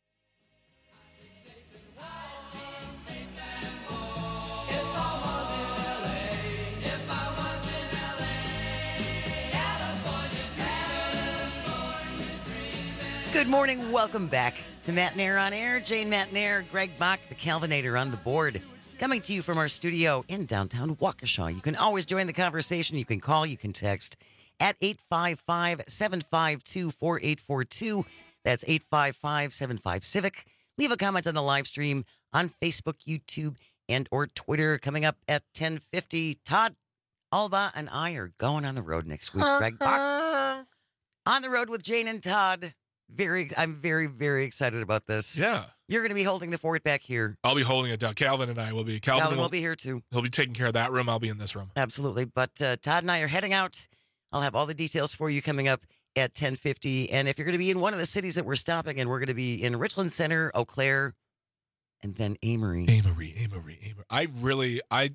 Good morning. Welcome back to Matt Nair on Air. Jane Matt Nair, Greg Bach, the Calvinator on the board. Coming to you from our studio in downtown Waukesha. You can always join the conversation. You can call, you can text at eight five five, seven five two, four eight four two. That's eight five five, seven five, Civic. Leave a comment on the live stream on Facebook, YouTube, and or Twitter. Coming up at ten fifty, Todd Alba and I are going on the road next week. Greg Bach on the road with Jane and Todd. Very, I'm very, very excited about this. Yeah. You're going to be holding the fort back here. I'll be holding it down. Calvin and I will be. Calvin, Calvin will, will be here too. He'll be taking care of that room. I'll be in this room. Absolutely. But uh, Todd and I are heading out. I'll have all the details for you coming up at ten fifty. And if you're going to be in one of the cities that we're stopping in, we're going to be in Richland Center, Eau Claire, and then Amory. Amory, Amory, Amory. I really, I,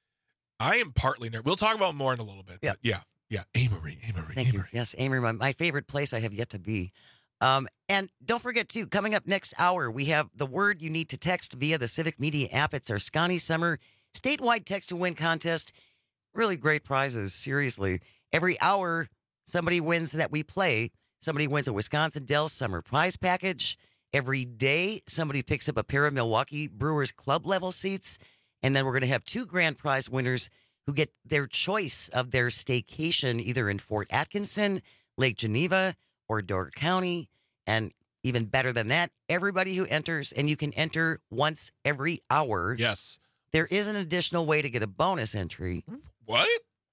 I am partly nervous. We'll talk about more in a little bit. Yeah. But yeah. Yeah. Amory, Amory, Thank Amory. you. Yes, Amory, my, my favorite place I have yet to be. Um, and don't forget, too, coming up next hour, we have the word you need to text via the Civic Media app. It's our Scotty Summer statewide text to win contest. Really great prizes, seriously. Every hour, somebody wins that we play. Somebody wins a Wisconsin Dells Summer prize package. Every day, somebody picks up a pair of Milwaukee Brewers club level seats. And then we're going to have two grand prize winners who get their choice of their staycation either in Fort Atkinson, Lake Geneva, or Door County. And even better than that, everybody who enters, and you can enter once every hour. Yes. There is an additional way to get a bonus entry. What?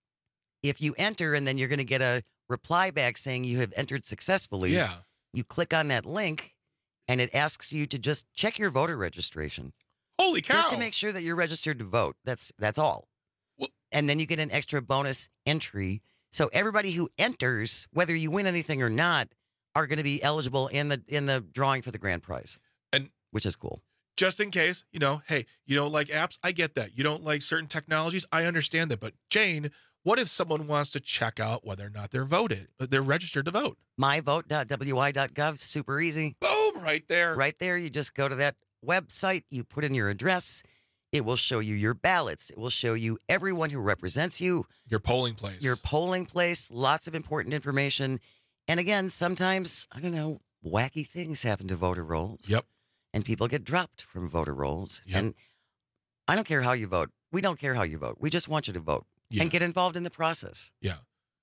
If you enter and then you're going to get a reply back saying you have entered successfully. Yeah. You click on that link and it asks you to just check your voter registration. Holy cow. Just to make sure that you're registered to vote. That's that's all. Well, and then you get an extra bonus entry. So everybody who enters, whether you win anything or not, are going to be eligible in the in the drawing for the grand prize, and which is cool. Just in case, you know, hey, you don't like apps? I get that. You don't like certain technologies? I understand that. But Jane, what if someone wants to check out whether or not they're voted, they're registered to vote? my vote dot w i dot gov, super easy. Boom, right there. Right there. You just go to that website, you put in your address. It will show you your ballots. It will show you everyone who represents you. Your polling place. Your polling place. Lots of important information. And again, sometimes, I don't know, wacky things happen to voter rolls. Yep. And people get dropped from voter rolls. Yep. And I don't care how you vote. We don't care how you vote. We just want you to vote Yeah. and get involved in the process. Yeah.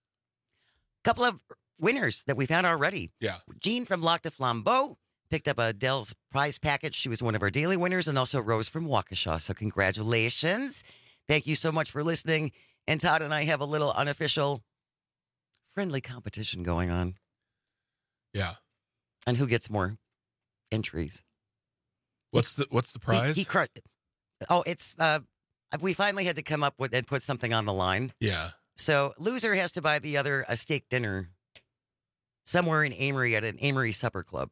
Couple of winners that we've had already. Yeah. Jean from Lac de Flambeau picked up a Dell's prize package. She was one of our daily winners, and also Rose from Waukesha. So congratulations. Thank you so much for listening. And Todd and I have a little unofficial friendly competition going on. Yeah. And who gets more entries? What's the what's the prize? He, he crushed. Oh, it's uh, we finally had to come up with and put something on the line. Yeah. So loser has to buy the other a steak dinner somewhere in Amory at an Amory supper club.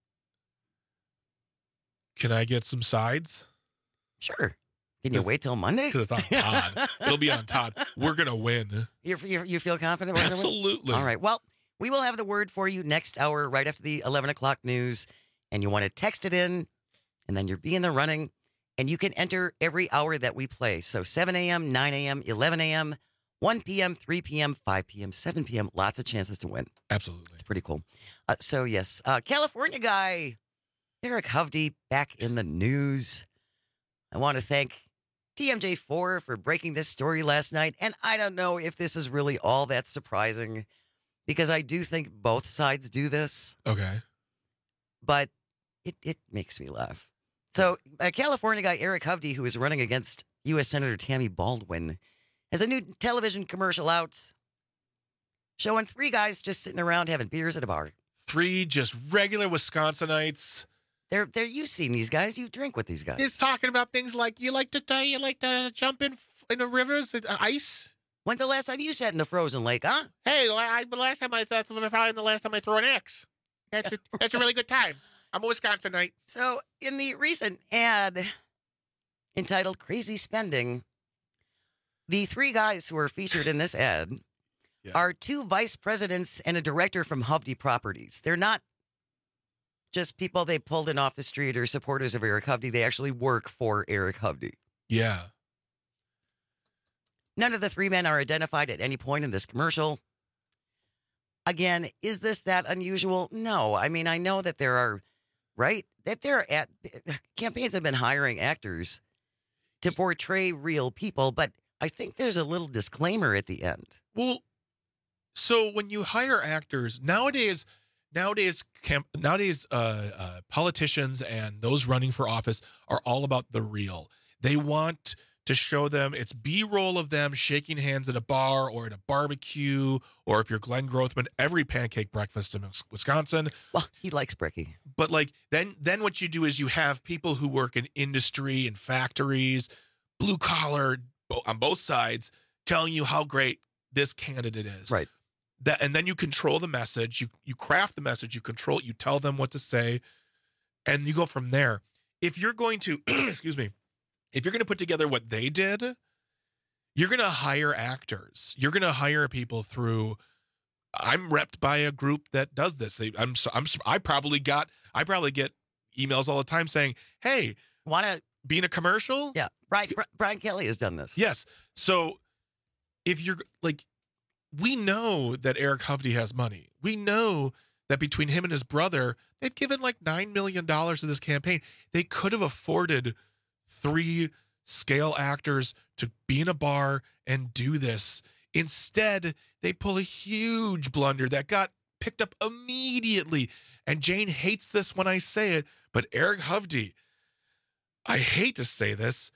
Can I get some sides? Sure. Can you wait till Monday? Because it's on Todd. It'll be on Todd. We're going to win. You, you, you feel confident? We're gonna win? Absolutely. All right. Well, we will have the word for you next hour, right after the eleven o'clock news. And you want to text it in, and then you'll be in the running. And you can enter every hour that we play. So seven a.m., nine a.m., eleven a.m., one p.m., three p.m., five p.m., seven p.m. Lots of chances to win. Absolutely. It's pretty cool. Uh, so, yes, uh, California guy Eric Hovde back in the news. I want to thank T M J four for breaking this story last night. And I don't know if this is really all that surprising, because I do think both sides do this. Okay. But it, it makes me laugh. So a California guy, Eric Hovde, who is running against U S Senator Tammy Baldwin, has a new television commercial out showing three guys just sitting around having beers at a bar. Three just regular Wisconsinites. They're, they're, you've seen these guys. You drink with these guys. It's talking about things like you like to uh, you like to jump in in the rivers, uh, ice. When's the last time you sat in a frozen lake, huh? Hey, I, the last time I that's probably the last time I threw an X. That's a, that's a really good time. I'm a Wisconsinite. So in the recent ad entitled "Crazy Spending," the three guys who are featured in this ad yeah. are two vice presidents and a director from Hovde Properties. They're not just people they pulled in off the street or supporters of Eric Hovde. They actually work for Eric Hovde. Yeah. None of the three men are identified at any point in this commercial. Again, is this that unusual? No. I mean, I know that there are, right? That there are at, campaigns have been hiring actors to portray real people, but I think there's a little disclaimer at the end. Well, so when you hire actors nowadays, nowadays, camp, nowadays, uh, uh, politicians and those running for office are all about the real. They want to show them it's B-roll of them shaking hands at a bar or at a barbecue, or if you're Glenn Grothman, every pancake breakfast in Wisconsin. Well, he likes brekkie. But like then, then what you do is you have people who work in industry and factories, blue collar on both sides, telling you how great this candidate is. Right. That, and then you control the message. You you craft the message. You control it. You tell them what to say, and you go from there. If you're going to, excuse me. If you're going to put together what they did, you're going to hire actors. You're going to hire people through. I'm repped by a group that does this. They, I'm, I'm, I probably got, I probably get emails all the time saying, "Hey, want to be in a commercial?" Yeah, Brian, Brian Kelly has done this. Yes. So if you're like, we know that Eric Hovde has money. We know that between him and his brother, they've given like nine million dollars to this campaign. They could have afforded three scale actors to be in a bar and do this. Instead, they pull a huge blunder that got picked up immediately. And Jane hates this when I say it, but Eric Hovde, I hate to say this,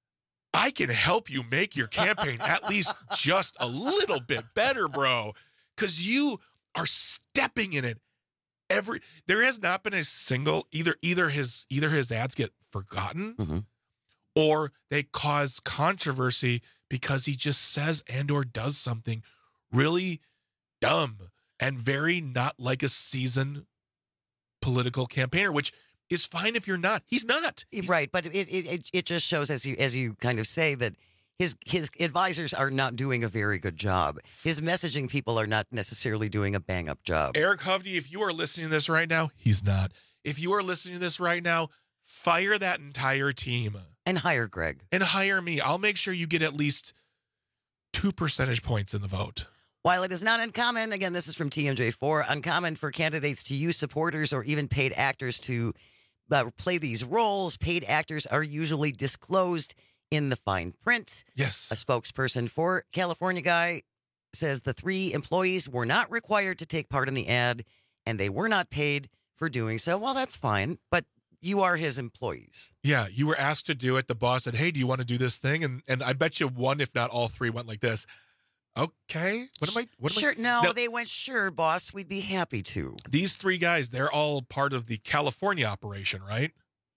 I can help you make your campaign at least just a little bit better, bro. Because you are stepping in it. Every there has not been a single either either his either his ads get forgotten. Mm-hmm. Or they cause controversy because he just says and or does something really dumb and very not like a seasoned political campaigner, which is fine if you're not. He's not. He's, right, but it, it it just shows, as you as you kind of say, that his his advisors are not doing a very good job. His messaging people are not necessarily doing a bang-up job. Eric Hovde, if you are listening to this right now, he's not. If you are listening to this right now, fire that entire team. And hire Greg. And hire me. I'll make sure you get at least two percentage points in the vote. While it is not uncommon, again, this is from T M J four, uncommon for candidates to use supporters or even paid actors to uh, play these roles. Paid actors are usually disclosed in the fine print. Yes. A spokesperson for California Guy says the three employees were not required to take part in the ad, and they were not paid for doing so. Well, that's fine, but you are his employees. Yeah, you were asked to do it. The boss said, "Hey, do you want to do this thing?" And and I bet you one, if not all three, went like this. Okay, what am I? What am sure, I? no, now, they went, "Sure, boss, we'd be happy to." These three guys, they're all part of the California operation, right?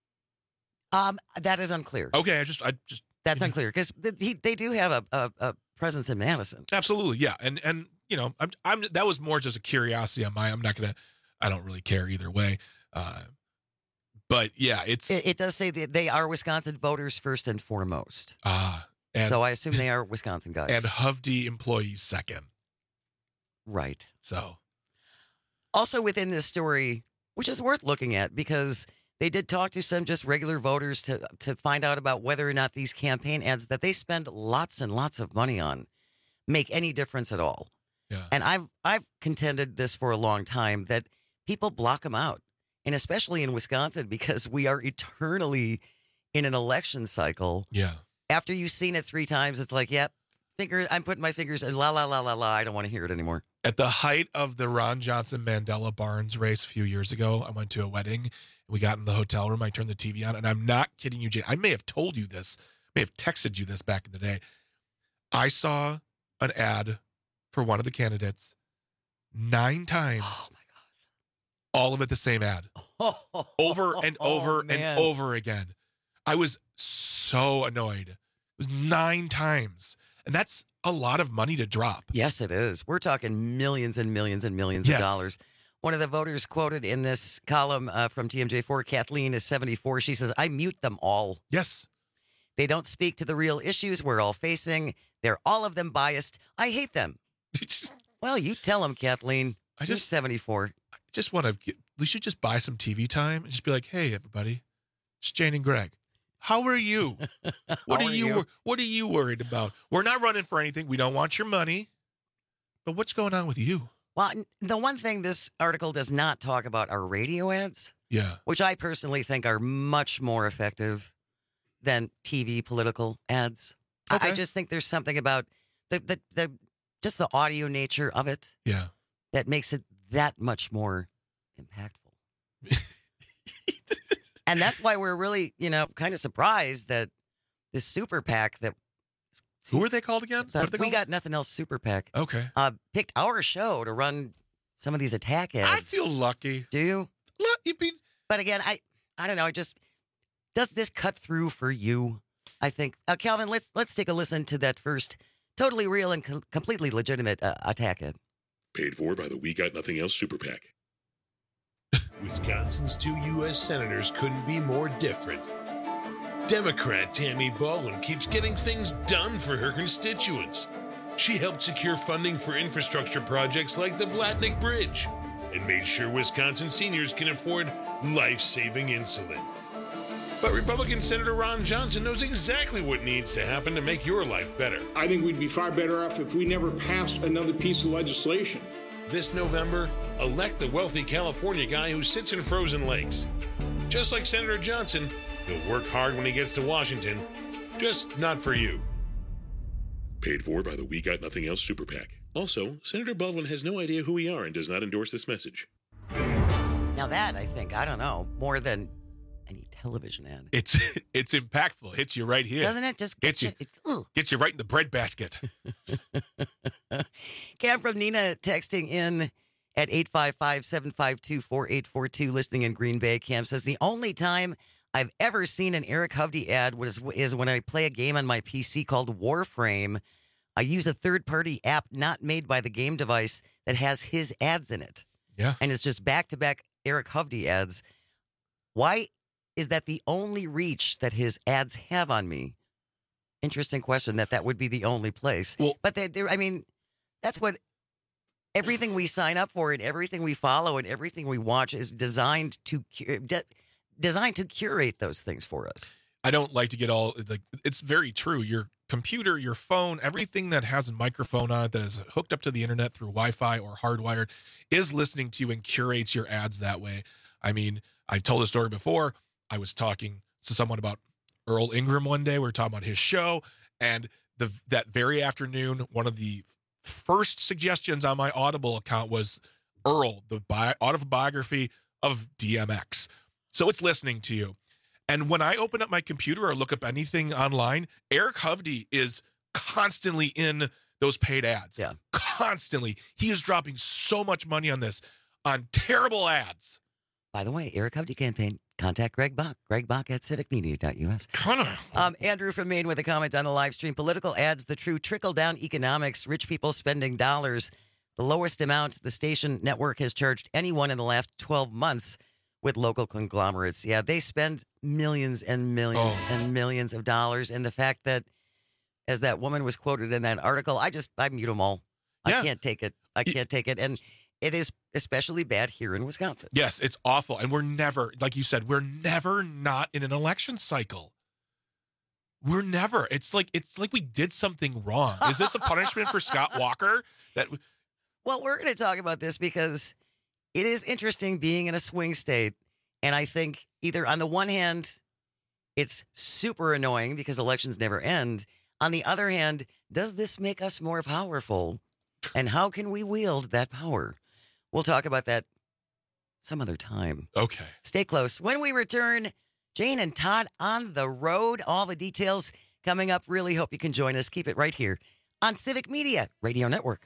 Um, that is unclear. Okay, I just, I just. That's unclear because the, they do have a, a, a presence in Madison. Absolutely, yeah, and and you know, I'm I'm that was more just a curiosity on my. I'm not gonna. I don't really care either way. Uh, But yeah, it's it, it does say that they are Wisconsin voters first and foremost. Ah, uh, so I assume they are Wisconsin guys. And Hovde employees second. Right. So also within this story, which is worth looking at because they did talk to some just regular voters to to find out about whether or not these campaign ads that they spend lots and lots of money on make any difference at all. Yeah. And I've I've contended this for a long time that people block them out. And especially in Wisconsin, because we are eternally in an election cycle. Yeah. After you've seen it three times, it's like, yep, finger, I'm putting my fingers in la, la, la, la, la. I don't want to hear it anymore. At the height of the Ron Johnson Mandela Barnes race a few years ago, I went to a wedding. We got in the hotel room. I turned the T V on, and I'm not kidding you, Jane. I may have told you this, may have texted you this back in the day. I saw an ad for one of the candidates nine times. Oh, my God. All of it the same ad. Over and over oh, and over again. I was so annoyed. It was nine times. And that's a lot of money to drop. Yes, it is. We're talking millions and millions and millions yes. of dollars. One of the voters quoted in this column uh, from T M J four, Kathleen is seventy-four. She says, "I mute them all. Yes. They don't speak to the real issues we're all facing. They're all of them biased. I hate them." Well, you tell them, Kathleen. I just, You're seventy-four. I just want to get, we should just buy some T V time and just be like, "Hey, everybody, it's Jane and Greg. How are you? What How are are you, you? What are you worried about? We're not running for anything. We don't want your money. But what's going on with you?" Well, the one thing this article does not talk about are radio ads. Yeah. Which I personally think are much more effective than T V political ads. Okay. I, I just think there's something about the, the, the just the audio nature of it. Yeah. That makes it that much more impactful. And that's why we're really, you know, kind of surprised that this super PAC that Who are they called again? the, What are they we called? got nothing else super PAC. Okay. Uh, picked our show to run some of these attack ads. I feel lucky. Do you? Look, you mean? But again, I I don't know. I just does this cut through for you? I think uh, Calvin. Let's let's take a listen to that first totally real and co- completely legitimate uh, attack ad. Paid for by the We Got Nothing Else Super PAC. Wisconsin's two U S senators couldn't be more different. Democrat Tammy Baldwin keeps getting things done for her constituents. She helped secure funding for infrastructure projects like the Blatnick Bridge and made sure Wisconsin seniors can afford life-saving insulin. But Republican Senator Ron Johnson knows exactly what needs to happen to make your life better. I think we'd be far better off if we never passed another piece of legislation. This November, elect the wealthy California guy who sits in frozen lakes. Just like Senator Johnson, he'll work hard when he gets to Washington, just not for you. Paid for by the We Got Nothing Else Super PAC. Also, Senator Baldwin has no idea who we are and does not endorse this message. Now that I think I don't know more than any television ad. It's it's impactful. Hits you right here. Doesn't it? Just Gets gets you, you. It, gets you right in the bread basket. Cam from Nina texting in at eight five five, seven five two, four eight four two, listening in Green Bay. Cam says, the only time I've ever seen an Eric Hovde ad was, is when I play a game on my P C called Warframe. I use a third-party app not made by the game device that has his ads in it. Yeah. And it's just back-to-back Eric Hovde ads. Why is that the only reach that his ads have on me? Interesting question, that that would be the only place. Well, but they, I mean, that's what everything we sign up for and everything we follow and everything we watch is designed to de- designed to curate those things for us. I don't like to get all like it's very true. Your computer, your phone, everything that has a microphone on it that is hooked up to the internet through Wi-Fi or hardwired is listening to you and curates your ads that way. I mean, I've told a story before. I was talking to someone about Earl Ingram one day. We were talking about his show, and the that very afternoon, one of the first suggestions on my Audible account was Earl, the bi- autobiography of D M X. So it's listening to you. And when I open up my computer or look up anything online, Eric Hovde is constantly in those paid ads. Yeah. Constantly. He is dropping so much money on this, on terrible ads. By the way, Eric Hovde campaign, contact Greg Bach, Greg Bach at civic media dot U S. Um, Andrew from Maine with a comment on the live stream. Political ads, the true trickle-down economics, rich people spending dollars, the lowest amount the station network has charged anyone in the last twelve months with local conglomerates. Yeah, they spend millions and millions Oh. and millions of dollars. And the fact that, as that woman was quoted in that article, I just, I mute them all. I Yeah. can't take it. I can't take it. And it is especially bad here in Wisconsin. Yes, it's awful. And we're never, like you said, we're never not in an election cycle. We're never. It's like it's like we did something wrong. Is this a punishment for Scott Walker? That Well, we're going to talk about this because it is interesting being in a swing state. And I think either on the one hand, it's super annoying because elections never end. On the other hand, does this make us more powerful? And how can we wield that power? We'll talk about that some other time. Okay. Stay close. When we return, Jane and Todd on the road. All the details coming up. Really hope you can join us. Keep it right here on Civic Media Radio Network.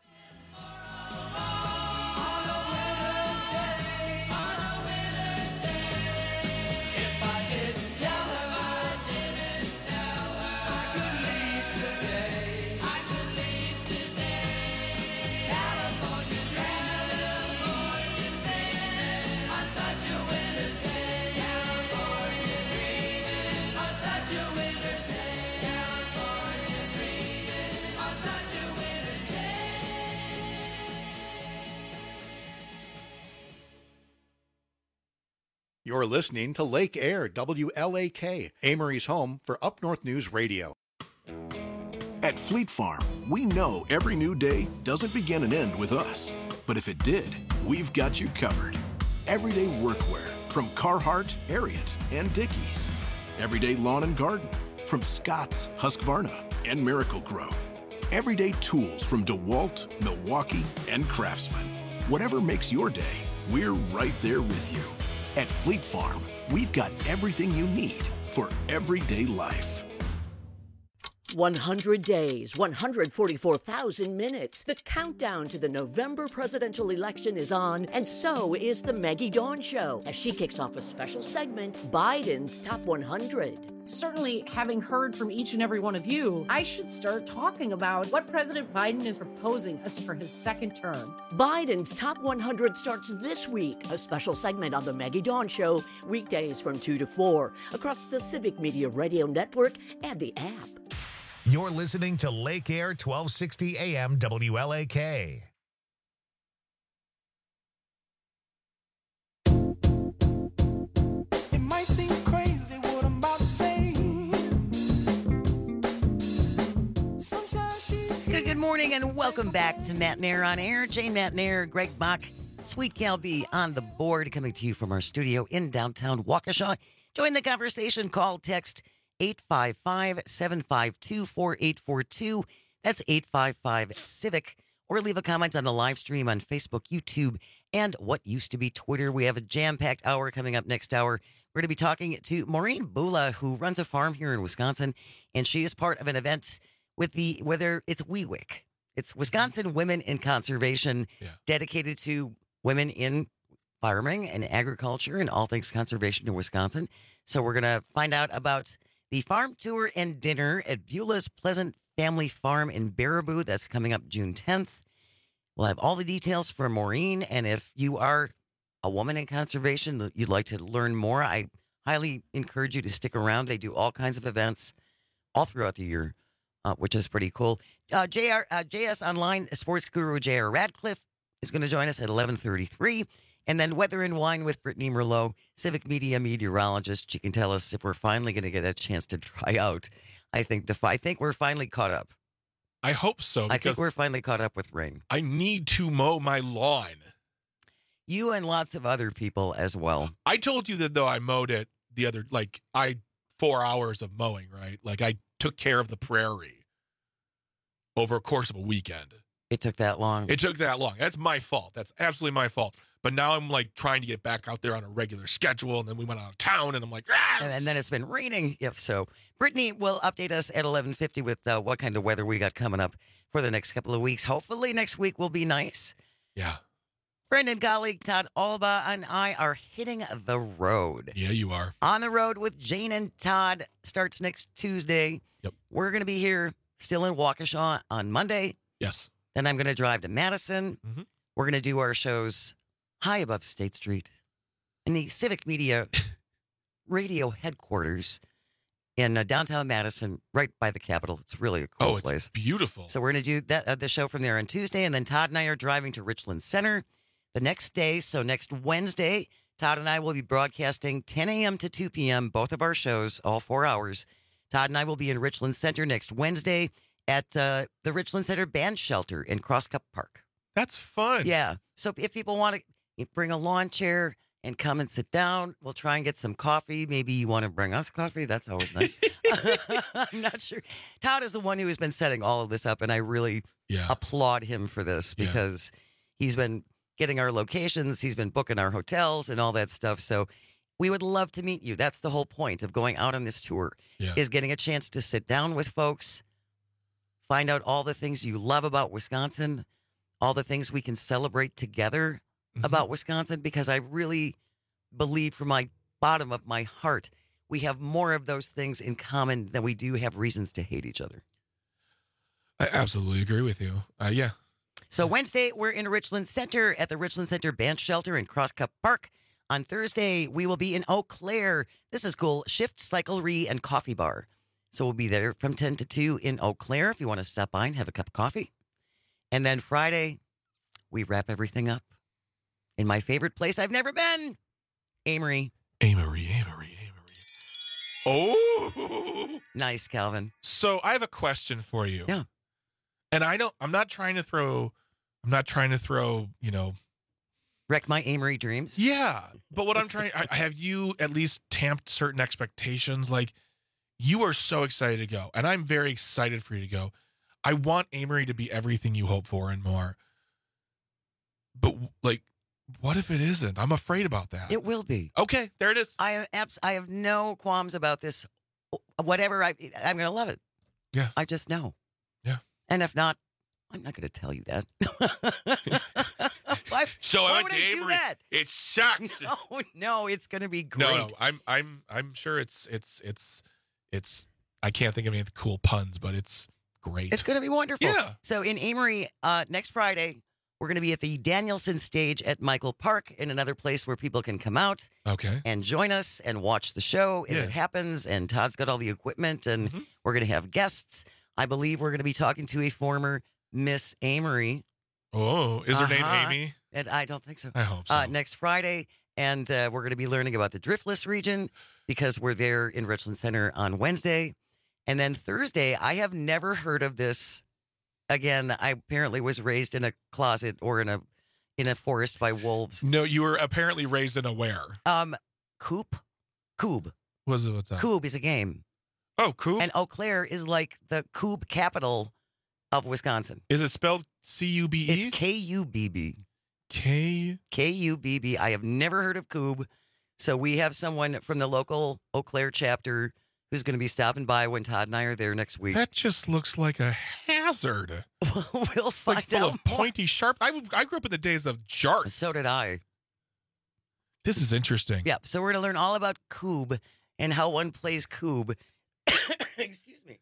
You're listening to Lake Air, W L A K, Amory's home for Up North News Radio. At Fleet Farm, we know every new day doesn't begin and end with us. But if it did, we've got you covered. Everyday workwear from Carhartt, Ariat, and Dickies. Everyday lawn and garden from Scott's, Husqvarna, and Miracle-Gro. Everyday tools from DeWalt, Milwaukee, and Craftsman. Whatever makes your day, we're right there with you. At Fleet Farm, we've got everything you need for everyday life. one hundred days, one hundred forty-four thousand minutes. The countdown to the November presidential election is on, and so is the Maggie Dawn Show, as she kicks off a special segment, Biden's Top one hundred. Certainly, having heard from each and every one of you, I should start talking about what President Biden is proposing us for his second term. Biden's Top one hundred starts this week, a special segment on the Maggie Dawn Show, weekdays from two to four, across the Civic Media Radio Network and the app. You're listening to Lake Air twelve sixty A M W L A K. It might seem crazy what I'm about to say. Good, good morning and welcome back to Matt Nair on Air. Jane Matt Nair, Greg Bach, Sweet Cal B on the board, coming to you from our studio in downtown Waukesha. Join the conversation, call, text eight five five, seven five two, four eight four two. That's eight five five, CIVIC. Or leave a comment on the live stream on Facebook, YouTube, and what used to be Twitter. We have a jam-packed hour coming up next hour. We're going to be talking to Maureen Bula, who runs a farm here in Wisconsin, and she is part of an event with the, whether it's W E W C. It's Wisconsin Women in Conservation, yeah. dedicated to women in farming and agriculture and all things conservation in Wisconsin. So we're going to find out about the farm tour and dinner at Beulah's Pleasant Family Farm in Baraboo. That's coming up June tenth. We'll have all the details from Maureen. And if you are a woman in conservation, you'd like to learn more, I highly encourage you to stick around. They do all kinds of events all throughout the year, uh, which is pretty cool. Uh, J R, uh, J S Online sports guru J R Radcliffe is going to join us at eleven thirty-three. And then Weather and Wine with Brittany Merlot, Civic Media meteorologist. She can tell us if we're finally going to get a chance to dry out. I think the I think we're finally caught up. I hope so. I think we're finally caught up with rain. I need to mow my lawn. You and lots of other people as well. I told you that, though, I mowed it the other, like, I, four hours of mowing, right? Like, I took care of the prairie over a course of a weekend. It took that long? It took that long. That's my fault. That's absolutely my fault. But now I'm like trying to get back out there on a regular schedule. And then we went out of town and I'm like, ah! And, and then it's been raining. Yep. So Brittany will update us at eleven fifty with uh, what kind of weather we got coming up for the next couple of weeks. Hopefully next week will be nice. Yeah. Friend and colleague Todd Alba and I are hitting the road. Yeah, you are. On the road with Jane and Todd starts next Tuesday. Yep. We're going to be here still in Waukesha on Monday. Yes. Then I'm going to drive to Madison. Mm-hmm. We're going to do our shows high above State Street in the Civic Media radio headquarters in uh, downtown Madison, right by the Capitol. It's really a cool oh, it's place. Beautiful. So we're going to do that uh, the show from there on Tuesday, and then Todd and I are driving to Richland Center the next day. So next Wednesday, Todd and I will be broadcasting ten a.m. to two p.m., both of our shows, all four hours. Todd and I will be in Richland Center next Wednesday at uh, the Richland Center Band Shelter in Cross Cup Park. That's fun. Yeah. So if people want to bring a lawn chair and come and sit down, we'll try and get some coffee. Maybe you want to bring us coffee. That's always nice. I'm not sure. Todd is the one who has been setting all of this up, and I really yeah. applaud him for this because yeah. he's been getting our locations. He's been booking our hotels and all that stuff. So we would love to meet you. That's the whole point of going out on this tour yeah. is getting a chance to sit down with folks, find out all the things you love about Wisconsin, all the things we can celebrate together mm-hmm. about Wisconsin, because I really believe from my bottom of my heart, we have more of those things in common than we do have reasons to hate each other. I absolutely agree with you. Uh, yeah. So Wednesday, we're in Richland Center at the Richland Center Band Shelter in Cross Cup Park. On Thursday, we will be in Eau Claire. This is cool. Shift Cyclery and Coffee Bar. So we'll be there from ten to two in Eau Claire if you want to stop by and have a cup of coffee. And then Friday, we wrap everything up in my favorite place I've never been, Amory. Amory, Amory, Amory. Oh! Nice, Calvin. So I have a question for you. Yeah. And I don't, I'm not trying to throw I'm not trying to throw, you know, wreck my Amory dreams. Yeah, but what I'm trying, I, I have you at least tamped certain expectations. Like, you are so excited to go, and I'm very excited for you to go. I want Amory to be everything you hope for and more. But like, what if it isn't? I'm afraid about that. It will be. Okay, there it is. I have abs- I have no qualms about this. Whatever I, I'm going to love it. Yeah. I just know. Yeah. And if not, I'm not going to tell you that. why, so why I went would to I Amory. do that? It sucks. No, no, it's going to be great. No, no, I'm, I'm, I'm sure it's, it's, it's, it's. I can't think of any cool puns, but it's great. It's going to be wonderful. Yeah. So in Amory, uh, next Friday, we're going to be at the Danielson stage at Michael Park, in another place where people can come out Okay. and join us and watch the show as Yeah. it happens. And Todd's got all the equipment, and Mm-hmm. we're going to have guests. I believe we're going to be talking to a former Miss Amory. Oh, is her name Uh-huh. Amy? And I don't think so. I hope so. Uh, next Friday, and uh, we're going to be learning about the Driftless region because we're there in Richland Center on Wednesday. And then Thursday, I have never heard of this. Again, I apparently was raised in a closet or in a in a forest by wolves. No, you were apparently raised in a where? Um, Coop, Coob. Was it what's that? Coob is a game. Oh, Coob. And Eau Claire is like the Coob capital of Wisconsin. Is it spelled C U B E? It's K U B B. K K U B B. I have never heard of Coob. So we have someone from the local Eau Claire chapter who's going to be stopping by when Todd and I are there next week. That just looks like a hazard. We'll It's find like full out of pointy, sharp. I, w- I grew up in the days of jarts. So did I. This is interesting. Yeah, so we're going to learn all about Coob and how one plays Coob. Excuse me.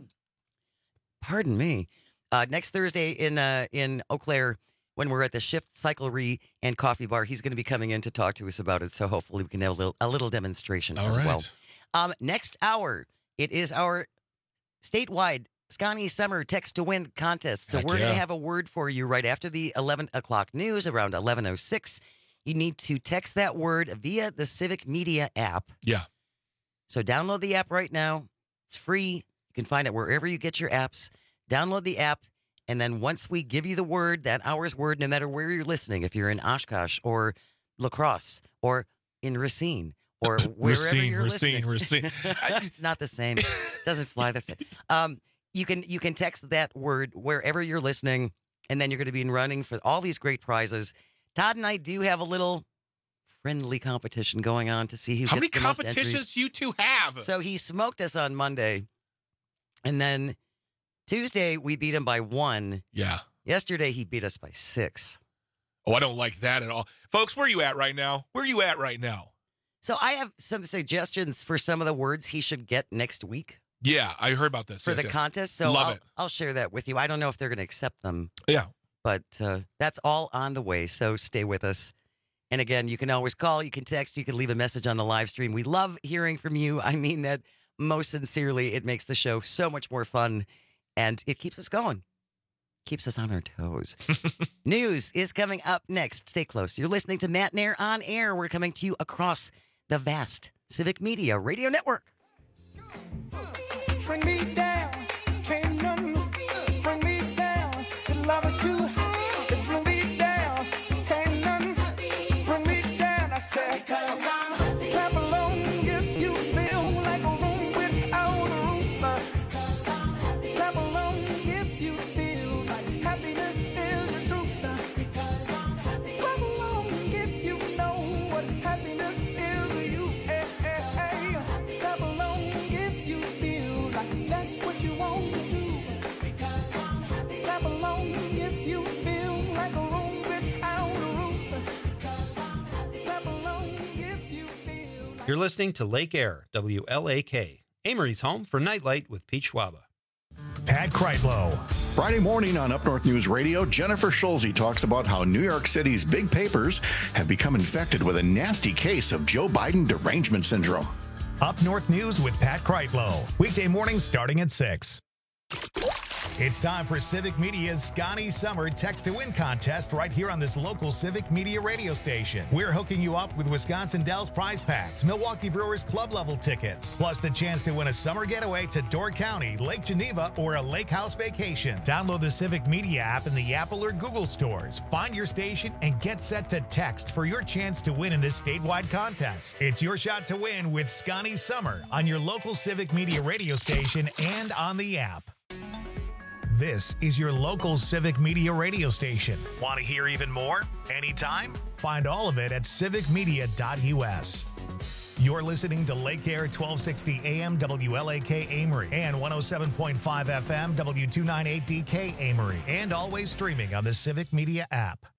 Pardon me. Uh, next Thursday in uh, in Eau Claire, when we're at the Shift Cyclery and Coffee Bar, he's going to be coming in to talk to us about it. So hopefully we can have a little, a little demonstration All as right. well. Um, next hour, it is our statewide Scotty Summer Text to Win contest. So Heck we're going yeah. to have a word for you right after the eleven o'clock news, around eleven oh six. You need to text that word via the Civic Media app. Yeah. So download the app right now. It's free. You can find it wherever you get your apps. Download the app, and then once we give you the word, that hour's word, no matter where you're listening, if you're in Oshkosh or La Crosse or in Racine or wherever Racine, you're Racine, listening. Racine. It's not the same. It doesn't fly the same. Um, you can you can text that word wherever you're listening, and then you're going to be running for all these great prizes. Todd and I do have a little friendly competition going on to see who How many gets the most competitions entries. do you two have? So he smoked us on Monday, and then Tuesday we beat him by one. Yeah. Yesterday he beat us by six. Oh, I don't like that at all. Folks, where are you at right now? Where are you at right now? So I have some suggestions for some of the words he should get next week Yeah, I heard about this. for Yes, the yes. contest. So Love I'll, it. I'll share that with you. I don't know if they're going to accept them. Yeah. But uh, that's all on the way, so stay with us. And again, you can always call, you can text, you can leave a message on the live stream. We love hearing from you. I mean that most sincerely. It makes the show so much more fun, and it keeps us going, keeps us on our toes. News is coming up next. Stay close. You're listening to Matt Nair on Air. We're coming to you across the vast Civic Media Radio Network. Bring me down, can't none bring me down. The love is too high, it bring me down, can't none bring me down. I said, cause I'm happy. Clap along if you feel like a room without a roof. Cause I'm happy. Clap along if you feel like happiness is the truth. Because I'm happy. Clap along if you know what happiness is to you. Hey, hey, hey. Clap along if you feel like that's what you want to do. Because I'm happy. Clap along if you feel like a room without a roof. Because I'm happy. Clap along if you feel like You're listening to Lake Air, W L A K, Amory's home for Nightlight with Pete Schwaba. Pat Kreitlow. Friday morning on Up North News Radio, Jennifer Schulze talks about how New York City's big papers have become infected with a nasty case of Joe Biden derangement syndrome. Up North News with Pat Kreitlow. Weekday mornings starting at six. It's time for Civic Media's Scotty Summer Text to Win contest right here on this local Civic Media radio station. We're hooking you up with Wisconsin Dells prize packs, Milwaukee Brewers club level tickets, plus the chance to win a summer getaway to Door County, Lake Geneva, or a lake house vacation. Download the Civic Media app in the Apple or Google stores. Find your station and get set to text for your chance to win in this statewide contest. It's your shot to win with Scotty Summer on your local Civic Media radio station and on the app. This is your local Civic Media radio station. Want to hear even more? Anytime? Find all of it at civic media dot u s. You're listening to Lake Air twelve sixty A M W L A K Amory and one oh seven point five F M W two ninety-eight D K Amory, and always streaming on the Civic Media app.